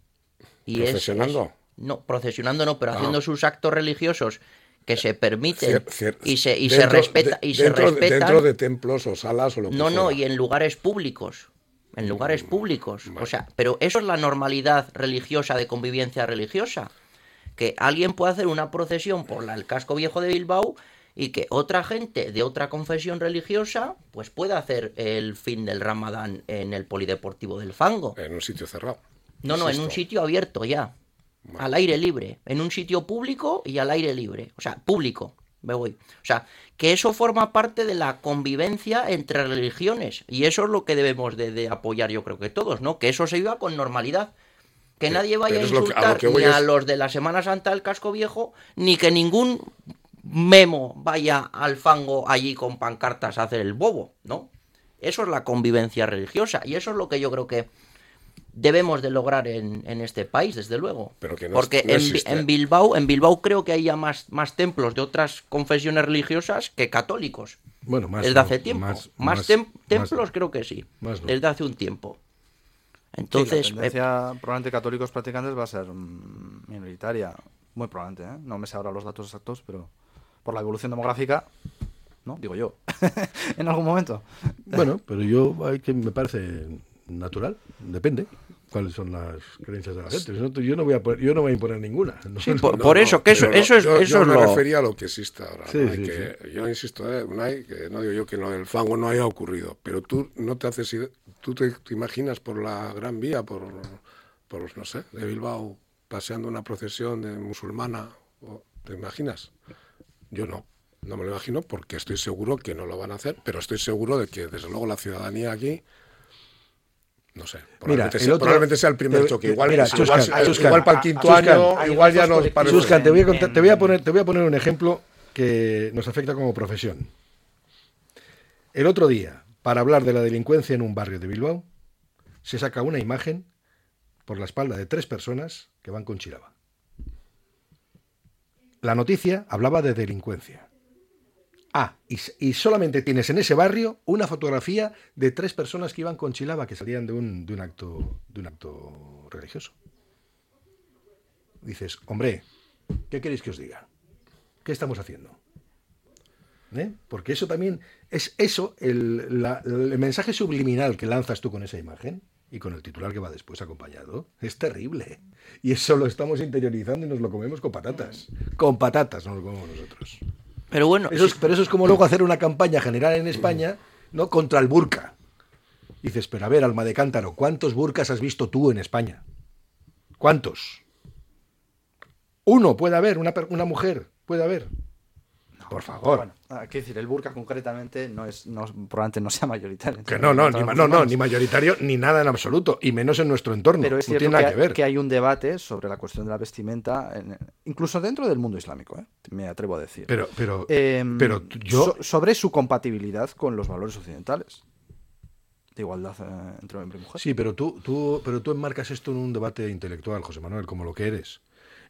Y es- ¿Procesionando? es- no, procesionando no, pero Ah. haciendo sus actos religiosos que se permiten cier- cier- y se, y se dentro- respeta de- y se dentro, respetan. dentro de templos o salas o lo que No, no, fuera. y en lugares públicos. En lugares públicos. vale. O sea, pero eso es la normalidad religiosa de convivencia religiosa. Que alguien puede hacer una procesión por la- el casco viejo de Bilbao y que otra gente de otra confesión religiosa pues pueda hacer el fin del Ramadán en el Polideportivo del Fango. En un sitio cerrado. No, no, en un Insisto. sitio abierto ya. Al aire libre. En un sitio público y al aire libre. O sea, público. Me voy. O sea, que eso forma parte de la convivencia entre religiones. Y eso es lo que debemos de, de apoyar, yo creo que todos, ¿no? Que eso se viva con normalidad. Que Pero- nadie vaya a pero es lo que- a lo insultar que voy ni a es- los de la Semana Santa del Casco Viejo, ni que ningún memo vaya al fango allí con pancartas a hacer el bobo, ¿no? Eso es la convivencia religiosa. Y eso es lo que yo creo que debemos de lograr en, en este país, desde luego. Pero que no Porque es- no en, existe. en Bilbao, en Bilbao creo que hay ya más, más templos de otras confesiones religiosas que católicos. bueno, más desde no, hace tiempo. Más, más- tem- más templos no. creo que sí. Más no. Desde hace un tiempo. Sí, Entonces, la eh, tendencia probablemente católicos practicantes va a ser mm, minoritaria. Muy probablemente, ¿eh? No me sé ahora los datos exactos, pero por la evolución demográfica, ¿no? Digo yo. En algún momento. Bueno, pero yo hay que me parece natural, depende cuáles son las creencias de la gente. Si no, yo no voy a poner- yo no voy a imponer ninguna. No, sí, por, No, por no, eso, que eso, pero eso es, yo, eso yo es me lo... refería a lo que existe ahora. Sí, ¿no? Hay sí, que- Yo insisto, ¿eh? Unai, que no digo yo que lo del fango no haya ocurrido, pero tú no te haces ide- tú te, te imaginas por la Gran Vía, por, por no sé, de Bilbao, paseando una procesión de musulmana, o- ¿te imaginas? Yo no. No me lo imagino porque estoy seguro que no lo van a hacer, pero estoy seguro de que desde luego la ciudadanía aquí, no sé, probablemente, el sea, otro- probablemente sea el primer te- choque. te- Igual, mira, igual, Chuscan, igual Chuscan, para el quinto Chuscan, año, hay igual ya grupos nos colectivos. parece. Chuscan, te voy, a contar- en- te voy a poner, te voy a poner un ejemplo que nos afecta como profesión. El otro día, para hablar de la delincuencia en un barrio de Bilbao, se saca una imagen por la espalda de tres personas que van con chiraba. La noticia hablaba de delincuencia. Ah, y, s- y solamente tienes en ese barrio una fotografía de tres personas que iban con chilaba, que salían de un, de un acto, de un acto religioso. Dices, hombre, ¿qué queréis que os diga? ¿Qué estamos haciendo? ¿Eh? Porque eso también es eso, el, la- el mensaje subliminal que lanzas tú con esa imagen y con el titular que va después acompañado, es terrible. Y eso lo estamos interiorizando y nos lo comemos con patatas. Con patatas nos lo comemos nosotros. Pero bueno, Eso es, sí, pero eso es como luego hacer una campaña general en España, ¿no? Contra el burka. Dices, pero a ver, alma de cántaro, ¿cuántos burkas has visto tú en España? ¿Cuántos? Uno puede haber, una, per- una mujer puede haber. Por favor. Bueno, hay que decir, el burka concretamente no es, no, probablemente no sea mayoritario. Que no, no, Entre ni, los ma- no, no, musulmanes. ni mayoritario ni nada en absoluto, y menos en nuestro entorno. Pero es no cierto tiene nada que, que ver. que hay un debate sobre la cuestión de la vestimenta, en- incluso dentro del mundo islámico, ¿eh? Me atrevo a decir. Pero, pero, Em, pero t- yo, so- sobre su compatibilidad con los valores occidentales de igualdad eh, entre hombre y mujer. sí, pero tú, tú, pero tú enmarcas esto en un debate intelectual, José Manuel, como lo que eres.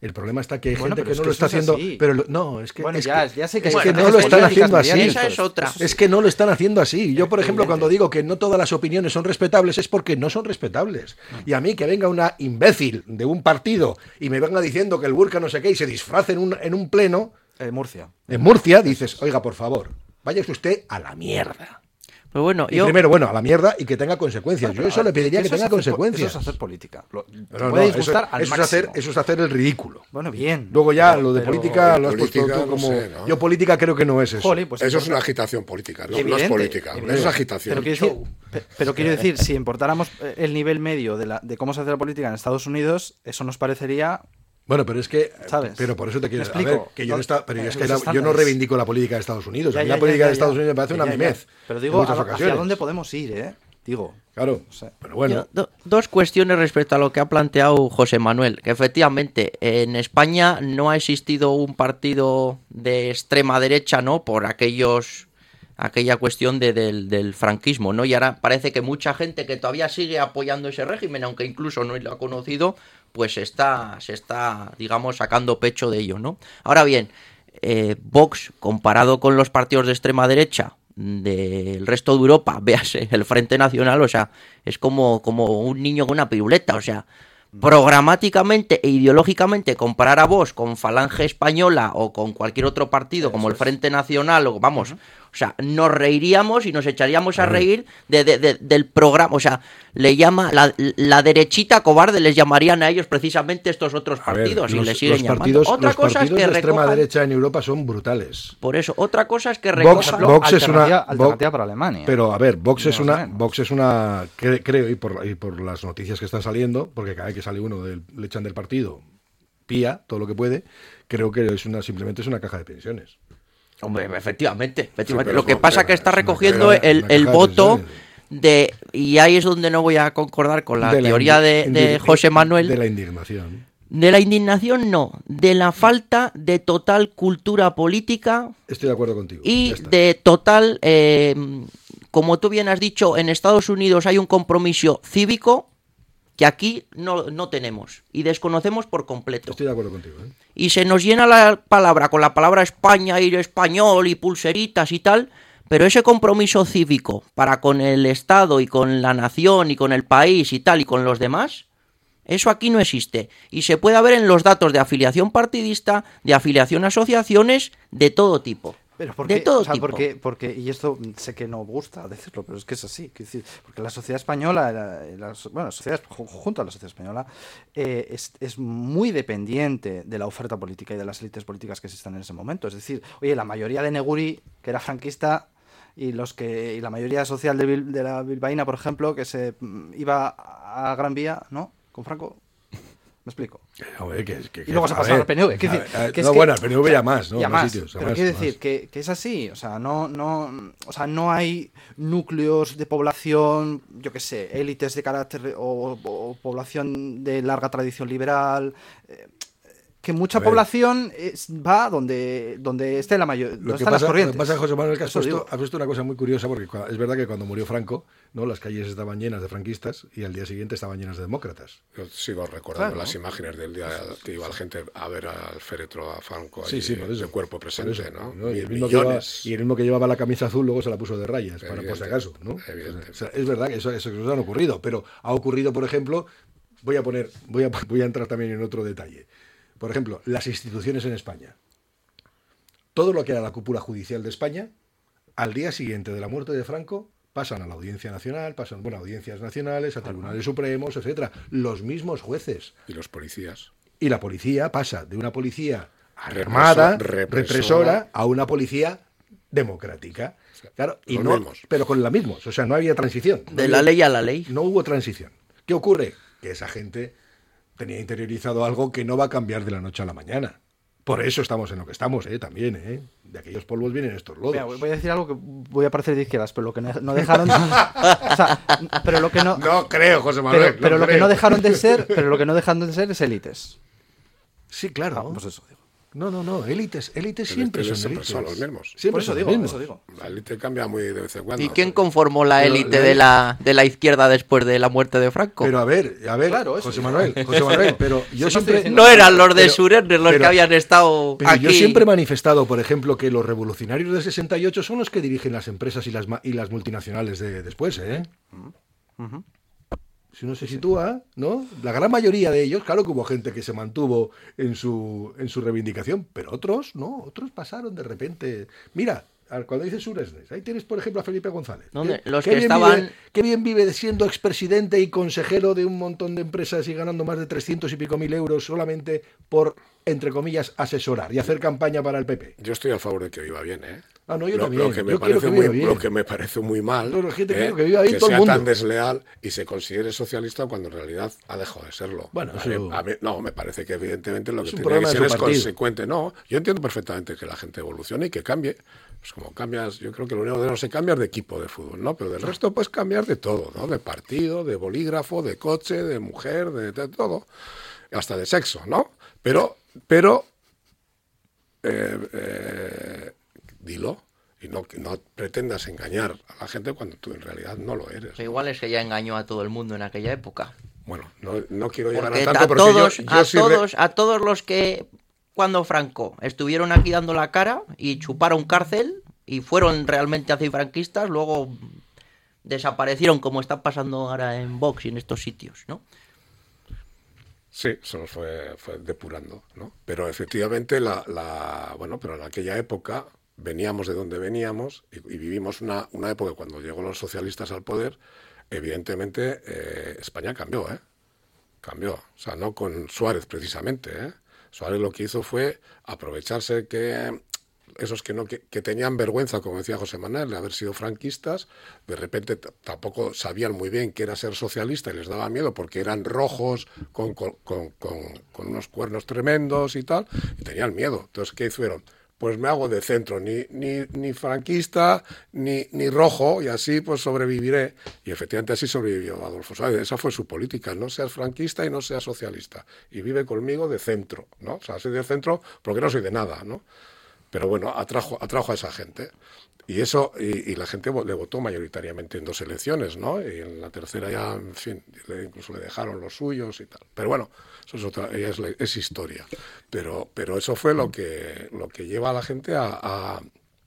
El problema está que hay Bueno, gente pero que es no que lo eso está es haciendo, así. pero lo- no, es que Bueno, es ya, que, ya sé que es hay que no cajas lo están políticas haciendo así. mediáticas, Esa es otra. eso Es que no lo están haciendo así. Yo, por ejemplo, evidente. cuando digo que no todas las opiniones son respetables es porque no son respetables. Y a mí que venga una imbécil de un partido y me venga diciendo que el burka no sé qué y se disfrace en un, en un pleno Eh, Murcia. en Murcia, dices, oiga, por favor, váyase usted a la mierda. Pero bueno, Y yo... primero, bueno, a la mierda y que tenga consecuencias. Yo eso le pediría que Eso es tenga hacer po- consecuencias. Eso es hacer política. Lo, te No, no, puede eso, disgustar al eso es hacer, máximo. eso es hacer el ridículo. Bueno, bien. Luego ya Pero- lo de pero- política lo has política, puesto tú no como... sé, ¿no? Yo política creo que no es eso. Jolín, pues Eso es importa- una agitación política, no, no es Evidente, política, evidente. es agitación. Pero quiero decir, pe- pero quiero decir, si importáramos eh, el nivel medio de, la, de cómo se hace la política en Estados Unidos, eso nos parecería... Bueno, pero es que, ¿Sabes? pero por eso te quiero ¿Me a ver, explico? que yo no está, pero es que Los la- yo no estándares. reivindico la política de Estados Unidos. Ya, a mí ya, la política ya, de Estados ya. Unidos me parece Ya, una ya, ya. mimez. Pero en digo, muchas ¿a- ocasiones. ¿hacia dónde podemos ir, eh? Digo. Claro, O sea, pero bueno. Yo, do- dos cuestiones respecto a lo que ha planteado José Manuel, que efectivamente en España no ha existido un partido de extrema derecha, ¿no? Por aquellos aquella cuestión de, del, del franquismo, ¿no? Y ahora parece que mucha gente que todavía sigue apoyando ese régimen, aunque incluso no lo ha conocido, pues está, se está, digamos, sacando pecho de ello, ¿no? Ahora bien, eh, Vox, comparado con los partidos de extrema derecha del resto de Europa, véase el Frente Nacional, o sea, es como, como un niño con una piruleta, o sea, programáticamente e ideológicamente comparar a Vox con Falange Española o con cualquier otro partido como el Frente Nacional, o vamos, o sea, nos reiríamos y nos echaríamos a reír de, de- de- del programa, o sea, le llama la, la derechita cobarde, les llamarían a ellos precisamente estos otros A ver, partidos y los, les siguen los llamando. partidos, Otra los cosa es partidos que de extrema recojan, derecha en Europa son brutales. por eso, otra cosa es que Vox, recojan Vox es una alternativa, Vox- alternativa para Alemania. Pero a ver, Vox es Más o una menos. Vox es una cre- creo y por y por las noticias que están saliendo, porque cada vez que sale uno del, le echan del partido, pía todo lo que puede, creo que es una simplemente es una caja de pensiones. Hombre, efectivamente, efectivamente. pero Lo que es pasa una- es que está es una recogiendo caja- el, una el caja de voto pensiones. de... Y ahí es donde no voy a concordar con la De teoría indi- de, de indi- José Manuel. de la indignación. De la indignación, no. De la falta de total cultura política Estoy de acuerdo contigo. y ya está. de total... eh, como tú bien has dicho, en Estados Unidos hay un compromiso cívico que aquí no, no tenemos y desconocemos por completo. Estoy de acuerdo contigo, ¿eh? Y se nos llena la palabra con la palabra España y español y pulseritas y tal, pero ese compromiso cívico para con el Estado y con la nación y con el país y tal y con los demás, eso aquí no existe. Y se puede ver en los datos de afiliación partidista, de afiliación a asociaciones, de todo tipo. Pero porque, de todo o sea, tipo. porque, porque, y esto sé que no gusta decirlo, pero es que es así. quiero decir, porque la sociedad española, la- la- bueno, la sociedad, ju- junto a la sociedad española, eh, es, es muy dependiente de la oferta política y de las élites políticas que existan en ese momento. Es decir, oye, la mayoría de Neguri, que era franquista, y los que y la mayoría social de, Bil- de la bilbaína, por ejemplo, que se mm, iba a Gran Vía, ¿no? Con Franco. ¿Me explico? Joder, que- que- Y luego se a pasaron ver, al P N V. Quiero a decir, ver, que es no, que- bueno, al P N V ya más, ¿no? Ya Más más, sitios, pero más, quiero más. decir que, que es así, o sea, no, no, o sea, no hay núcleos de población, yo qué sé, élites de carácter o, o población de larga tradición liberal, eh, que mucha A ver. población es- va donde, donde esté la mayor, donde Lo que, están pasa, las corrientes. lo que pasa, José Manuel, que has Eso puesto, digo. has puesto una cosa muy curiosa, porque cua- es verdad que cuando murió Franco, ¿no? Las calles estaban llenas de franquistas y al día siguiente estaban llenas de demócratas. Yo sigo recordando Claro. las imágenes del día que iba la gente a ver al féretro a Franco Sí, allí, sí, por eso. de cuerpo Por presente, eso, ¿no? ¿no? Y, el Mil mismo que llevaba, millones. y el mismo que llevaba la camisa azul luego se la puso de rayas, para, por si Evidente, acaso, ¿no? evidente. O sea, es verdad que eso, eso, eso han ocurrido, pero ha ocurrido, por ejemplo, voy a poner, voy a, voy a entrar también en otro detalle. Por ejemplo, las instituciones en España. Todo lo que era la cúpula judicial de España, al día siguiente de la muerte de Franco, pasan a la Audiencia Nacional, pasan, bueno, a audiencias nacionales, a tribunales supremos, etcétera. Los mismos jueces. Y los policías. Y la policía pasa de una policía Represor- armada, represora. represora, a una policía democrática. Claro, y Los no, mismos. pero con la mismos, o sea, no había transición. No De había- la ley a la ley. No hubo transición. ¿Qué ocurre? Que esa gente tenía interiorizado algo que no va a cambiar de la noche a la mañana. Por eso estamos en lo que estamos, ¿eh? También, ¿eh? De aquellos polvos vienen estos lodos. Mira, voy a decir algo que voy a parecer de izquierdas, pero lo que no no dejaron de, o sea, pero lo que no, No creo, José pero, Manuel. pero no lo que creo. no dejaron de ser, pero lo que no dejaron de ser es élites. Sí, claro. Ah, pues eso digo. No, no, no, élites, élites Pero siempre élites son siempre élites. son los mismos. Siempre Por eso son los digo, mismos. eso digo. La élite cambia muy de vez en cuando. ¿Y quién conformó la Pero élite la- de la, de la izquierda después de la muerte de Franco? Pero a ver, a ver, Claro, eso José digo. Manuel, José Manuel, pero yo Sí, siempre... sí, sí. no eran los de Pero- Surenes los pero- que habían estado Pero aquí. yo siempre he manifestado, por ejemplo, que los revolucionarios del sesenta y ocho son los que dirigen las empresas y las, ma- y las multinacionales de después, ¿eh? Ujú. Si uno se sitúa, ¿no? La gran mayoría de ellos, claro que hubo gente que se mantuvo en su, en su reivindicación, pero otros, ¿no? Otros pasaron de repente. Mira, al- cuando dices Suresnes, ahí tienes, por ejemplo, a Felipe González. ¿Dónde? Qué- Los qué que bien estaban- vive- qué bien vive siendo expresidente y consejero de un montón de empresas y ganando más de trescientos y pico mil euros solamente por, entre comillas, asesorar y hacer campaña para el P P. Yo estoy a favor de que viva bien, ¿eh? Ah, no, yo lo, también. lo que me Yo quiero parece que muy, viva bien. lo que me parece muy mal, No, la gente ¿eh? quiere que viva bien que todo el sea mundo. tan desleal y se considere socialista cuando en realidad ha dejado de serlo. Bueno, A mí- eso- a mí- no, me parece que evidentemente lo Es que un tiene problema que de ser su es partido. consecuente. No, yo entiendo perfectamente que la gente evolucione y que cambie. Pues como cambias, yo creo que lo único que no se cambia es de equipo de fútbol, ¿no? Pero del resto puedes cambiar de todo, ¿no? De partido, de bolígrafo, de coche, de mujer, de, de todo, hasta de sexo, ¿no? Pero, pero, eh, eh, dilo. Y no, no pretendas engañar a la gente cuando tú en realidad no lo eres. Pero igual es que ya engañó a todo el mundo en aquella época. Bueno, no, no quiero llegar Porque a tanto a porque todos, yo, yo a sí re- todos, a todos los que cuando Franco estuvieron aquí dando la cara y chuparon cárcel y fueron realmente antifranquistas, luego desaparecieron como está pasando ahora en Vox y en estos sitios, ¿no? Sí, se los fue, fue depurando, ¿no? Pero efectivamente, la, la, bueno, pero en aquella época veníamos de donde veníamos y, y vivimos una, una época cuando llegó los socialistas al poder, evidentemente eh, España cambió, ¿eh? Cambió, o sea, no con Suárez precisamente, ¿eh? Suárez lo que hizo fue aprovecharse que esos que no que, que tenían vergüenza, como decía José Manuel, de haber sido franquistas, de repente t- tampoco sabían muy bien qué era ser socialista y les daba miedo porque eran rojos con, con, con, con, con unos cuernos tremendos y tal, y tenían miedo. Entonces, ¿qué hicieron? Pues me hago de centro, ni, ni, ni franquista, ni, ni rojo, y así pues sobreviviré. Y efectivamente así sobrevivió Adolfo Suárez. Esa fue su política, no seas franquista y no seas socialista. Y vive conmigo de centro, ¿no? O sea, soy de centro porque no soy de nada, ¿no? Pero bueno, atrajo, atrajo a esa gente. Y eso, y, y la gente vo- le votó mayoritariamente en dos elecciones, ¿no? Y en la tercera ya, en fin, le- incluso le dejaron los suyos y tal. Pero bueno, eso es otra, es, la- es historia. Pero, pero eso fue lo que, lo que lleva a la gente a, a,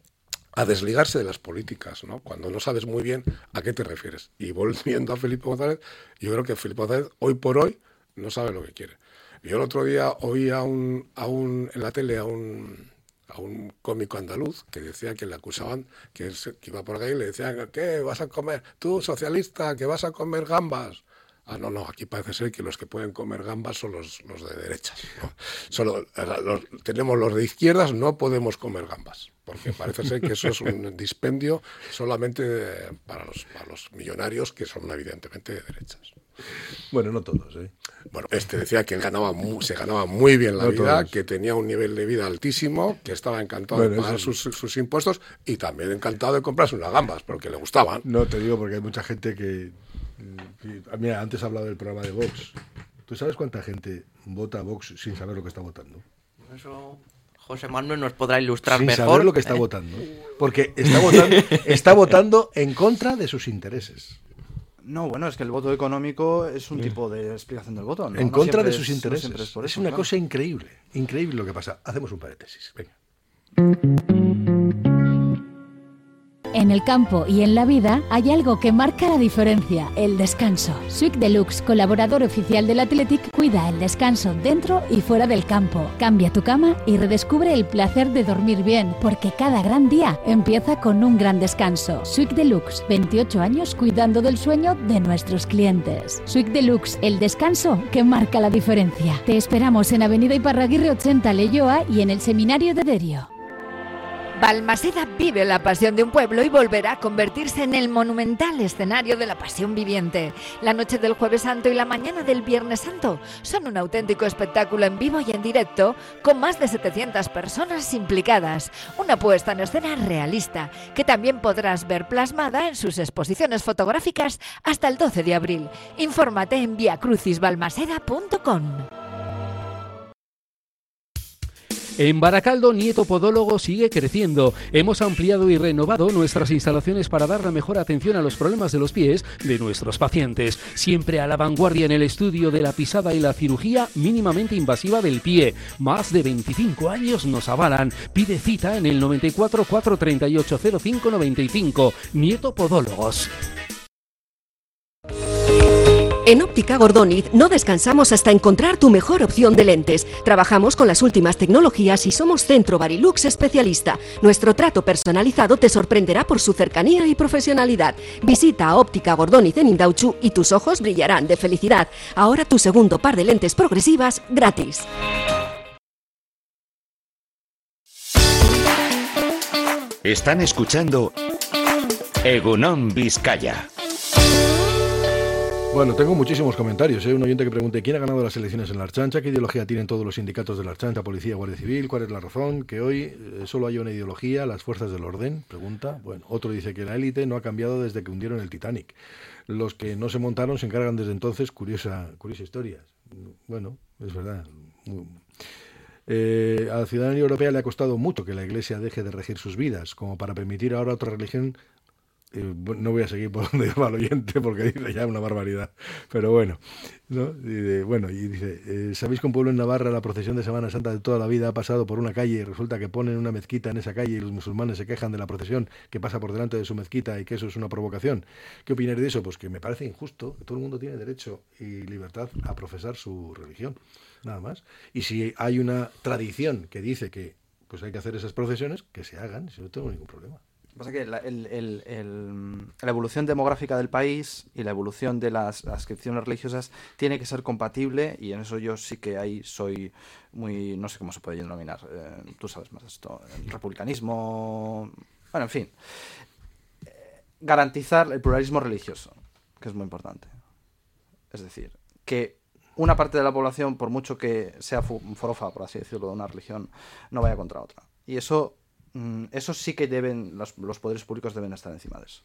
a desligarse de las políticas, ¿no? Cuando no sabes muy bien a qué te refieres. Y volviendo a Felipe González, yo creo que Felipe González hoy por hoy no sabe lo que quiere. Yo el otro día oí a un, a un, en la tele a un... a un cómico andaluz que decía que le acusaban, que, él se- que iba por ahí y le decían, ¿qué vas a comer? Tú, socialista, que vas a comer gambas. Ah, no, no, aquí parece ser que los que pueden comer gambas son los, los de derechas, ¿no? Solo los, tenemos los de izquierdas, no podemos comer gambas, porque parece ser que eso es un dispendio solamente para los, para los millonarios que son evidentemente de derechas. Bueno, no todos, ¿eh? Bueno, este decía que él ganaba mu- se ganaba muy bien la No vida, todos. que tenía un nivel de vida altísimo, que estaba encantado Bueno, de pagar eso sus, sus impuestos y también encantado de comprarse unas gambas, porque le gustaban. No te digo porque hay mucha gente que, que- Mira, antes he hablado del programa de Vox. ¿Tú sabes cuánta gente vota a Vox sin saber lo que está votando? Eso José Manuel nos podrá ilustrar Sin mejor. saber lo que está ¿eh? votando. Porque está votando, está votando en contra de sus intereses. No, bueno, es que el voto económico es un tipo de explicación del voto. ¿no? En No contra siempre de sus es- no intereses. siempre es por es eso, una claro. cosa increíble. Increíble lo que pasa. Hacemos un paréntesis. Venga. En el campo y en la vida hay algo que marca la diferencia, el descanso. Swick Deluxe, colaborador oficial del Athletic, cuida el descanso dentro y fuera del campo. Cambia tu cama y redescubre el placer de dormir bien, porque cada gran día empieza con un gran descanso. Swick Deluxe, veintiocho años cuidando del sueño de nuestros clientes. Swick Deluxe, el descanso que marca la diferencia. Te esperamos en Avenida Iparraguirre ochenta, Leioa, y en el Seminario de Derio. Balmaseda vive la pasión de un pueblo y volverá a convertirse en el monumental escenario de la pasión viviente. La noche del Jueves Santo y la mañana del Viernes Santo son un auténtico espectáculo en vivo y en directo con más de setecientas personas implicadas. Una puesta en escena realista que también podrás ver plasmada en sus exposiciones fotográficas hasta el doce de abril. Infórmate en via crucis balmaseda punto com. En Baracaldo, Nieto Podólogo sigue creciendo. Hemos ampliado y renovado nuestras instalaciones para dar la mejor atención a los problemas de los pies de nuestros pacientes. Siempre a la vanguardia en el estudio de la pisada y la cirugía mínimamente invasiva del pie. Más de veinticinco años nos avalan. Pide cita en el noventa y cuatro, cuatrocientos treinta y ocho, cero cinco noventa y cinco. Nieto Podólogos. En Óptica Gordoniz no descansamos hasta encontrar tu mejor opción de lentes. Trabajamos con las últimas tecnologías y somos Centro Barilux especialista. Nuestro trato personalizado te sorprenderá por su cercanía y profesionalidad. Visita a Óptica Gordoniz en Indauchu y tus ojos brillarán de felicidad. Ahora tu segundo par de lentes progresivas gratis. Están escuchando Egunon Vizcaya. Bueno, tengo muchísimos comentarios. ¿eh? Un oyente que pregunte quién ha ganado las elecciones en la Archancha, qué ideología tienen todos los sindicatos de la Archancha, policía, guardia civil, cuál es la razón, que hoy eh, solo hay una ideología, las fuerzas del orden, pregunta. Bueno, otro dice que la élite no ha cambiado desde que hundieron el Titanic. Los que no se montaron se encargan desde entonces, curiosa, curiosa historia. Bueno, es verdad. Eh, a la ciudadanía europea le ha costado mucho que la Iglesia deje de regir sus vidas, como para permitir ahora otra religión. No voy a seguir por donde va el oyente porque dice ya una barbaridad, pero bueno, ¿no? Y de, bueno, y dice, eh, ¿sabéis que un pueblo en Navarra la procesión de Semana Santa de toda la vida ha pasado por una calle y resulta que ponen una mezquita en esa calle y los musulmanes se quejan de la procesión que pasa por delante de su mezquita y que eso es una provocación? ¿Qué opináis de eso? Pues que me parece injusto, que todo el mundo tiene derecho y libertad a profesar su religión, nada más. Y si hay una tradición que dice que pues hay que hacer esas procesiones, que se hagan, si no tengo ningún problema. Pasa que la, el, el, el, la evolución demográfica del país y la evolución de las adscripciones religiosas tiene que ser compatible, y en eso yo sí que ahí soy muy, no sé cómo se puede denominar, eh, tú sabes más de esto, el republicanismo, bueno, en fin, eh, garantizar el pluralismo religioso, que es muy importante. Es decir, que una parte de la población, por mucho que sea forofa, por así decirlo, de una religión, no vaya contra otra. Y eso Eso sí que deben, los, los poderes públicos deben estar encima de eso.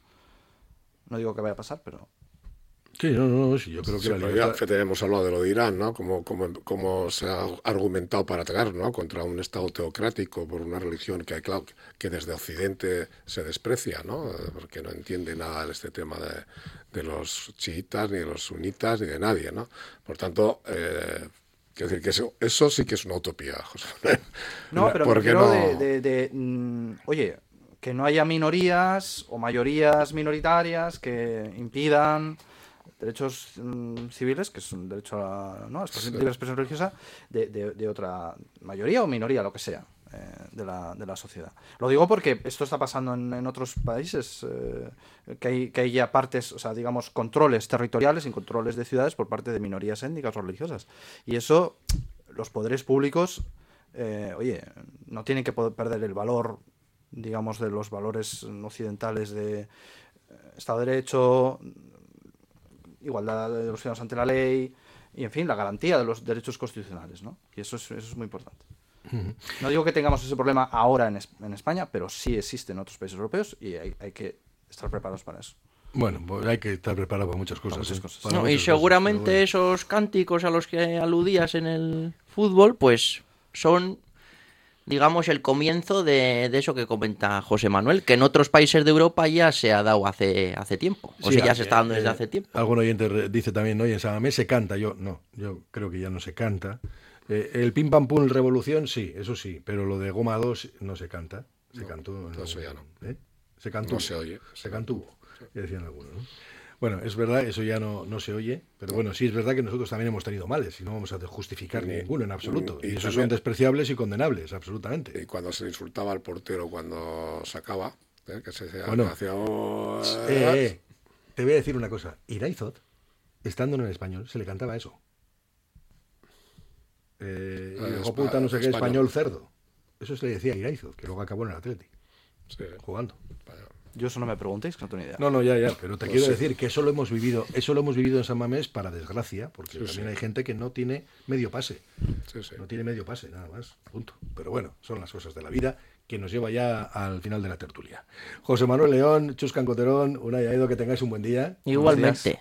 No digo que vaya a pasar, pero... Sí, no, no, no, sí, yo creo que sí, la libertad... Ya tenemos hablado de lo de Irán, ¿no? Como, como, como se ha argumentado para atacar, ¿no? Contra un Estado teocrático por una religión que, claro, que desde Occidente se desprecia, ¿no? Porque no entiende nada de este tema de, de los chiitas, ni de los sunitas, ni de nadie, ¿no? Por tanto... Eh, Quiero decir que eso, eso sí que es una utopía, José. No, pero porque no... no... de, de, de mm, oye, que no haya minorías o mayorías minoritarias que impidan derechos mm, civiles, que es un derecho a, ¿no? a expresión, libre expresión religiosa, de, de, de otra mayoría o minoría, lo que sea, eh, de, la, de la sociedad. Lo digo porque esto está pasando en, en otros países, eh, que, hay, que hay ya partes, o sea, digamos, controles territoriales y controles de ciudades por parte de minorías étnicas o religiosas. Y eso, los poderes públicos, eh, oye, no tienen que poder perder el valor, digamos, de los valores occidentales de eh, Estado de Derecho, igualdad de los ciudadanos ante la ley, y en fin, la garantía de los derechos constitucionales, ¿no? Y eso es, eso es muy importante. No digo que tengamos ese problema ahora en, es, en España, pero sí existe en otros países europeos y hay, hay que estar preparados para eso. Bueno, pues hay que estar preparado para muchas cosas. Para muchas ¿eh? cosas. Para no, muchas y seguramente cosas, bueno. esos cánticos a los que aludías en el fútbol, pues son, digamos, el comienzo de, de eso que comenta José Manuel, que en otros países de Europa ya se ha dado hace, hace tiempo. O Sí, sea, ya eh, se está dando desde eh, hace tiempo. Algún oyente dice también, ¿no? Y en San Mamés se canta. Yo no, yo creo que ya no se canta. Eh, el pim pam pum revolución, sí, eso sí, pero lo de Goma dos no se canta. Se no, cantó. No, eso ya no. ¿eh? Se cantó. No se oye. Se cantuvo, que decían algunos, ¿no? Bueno, es verdad, eso ya no, no se oye, pero bueno, sí es verdad que nosotros también hemos tenido males y no vamos a justificar ni, ninguno en absoluto. Y, y esos también, son despreciables y condenables, absolutamente. Y cuando se insultaba al portero cuando sacaba, ¿eh? que se bueno, hacía... Oh, eh, eh, te voy a decir una cosa. Iraizot, estando en el español, se le cantaba eso. Eh, eh, hijo puta, no sé qué, español. español cerdo. Eso se le decía a Iraizot, que luego acabó en el Athletic, sí. jugando. Yo eso no me preguntéis, que no tengo ni idea. No, no, ya, ya, pero te pues quiero sí. decir que eso lo hemos vivido, eso lo hemos vivido en San Mamés para desgracia, porque sí, también sí. hay gente que no tiene medio pase. Sí, sí. No tiene medio pase, nada más, punto. Pero bueno, son las cosas de la vida que nos lleva ya al final de la tertulia. José Manuel León, Chuscan Coterón, Unai Aedo, que tengáis un buen día. Igualmente.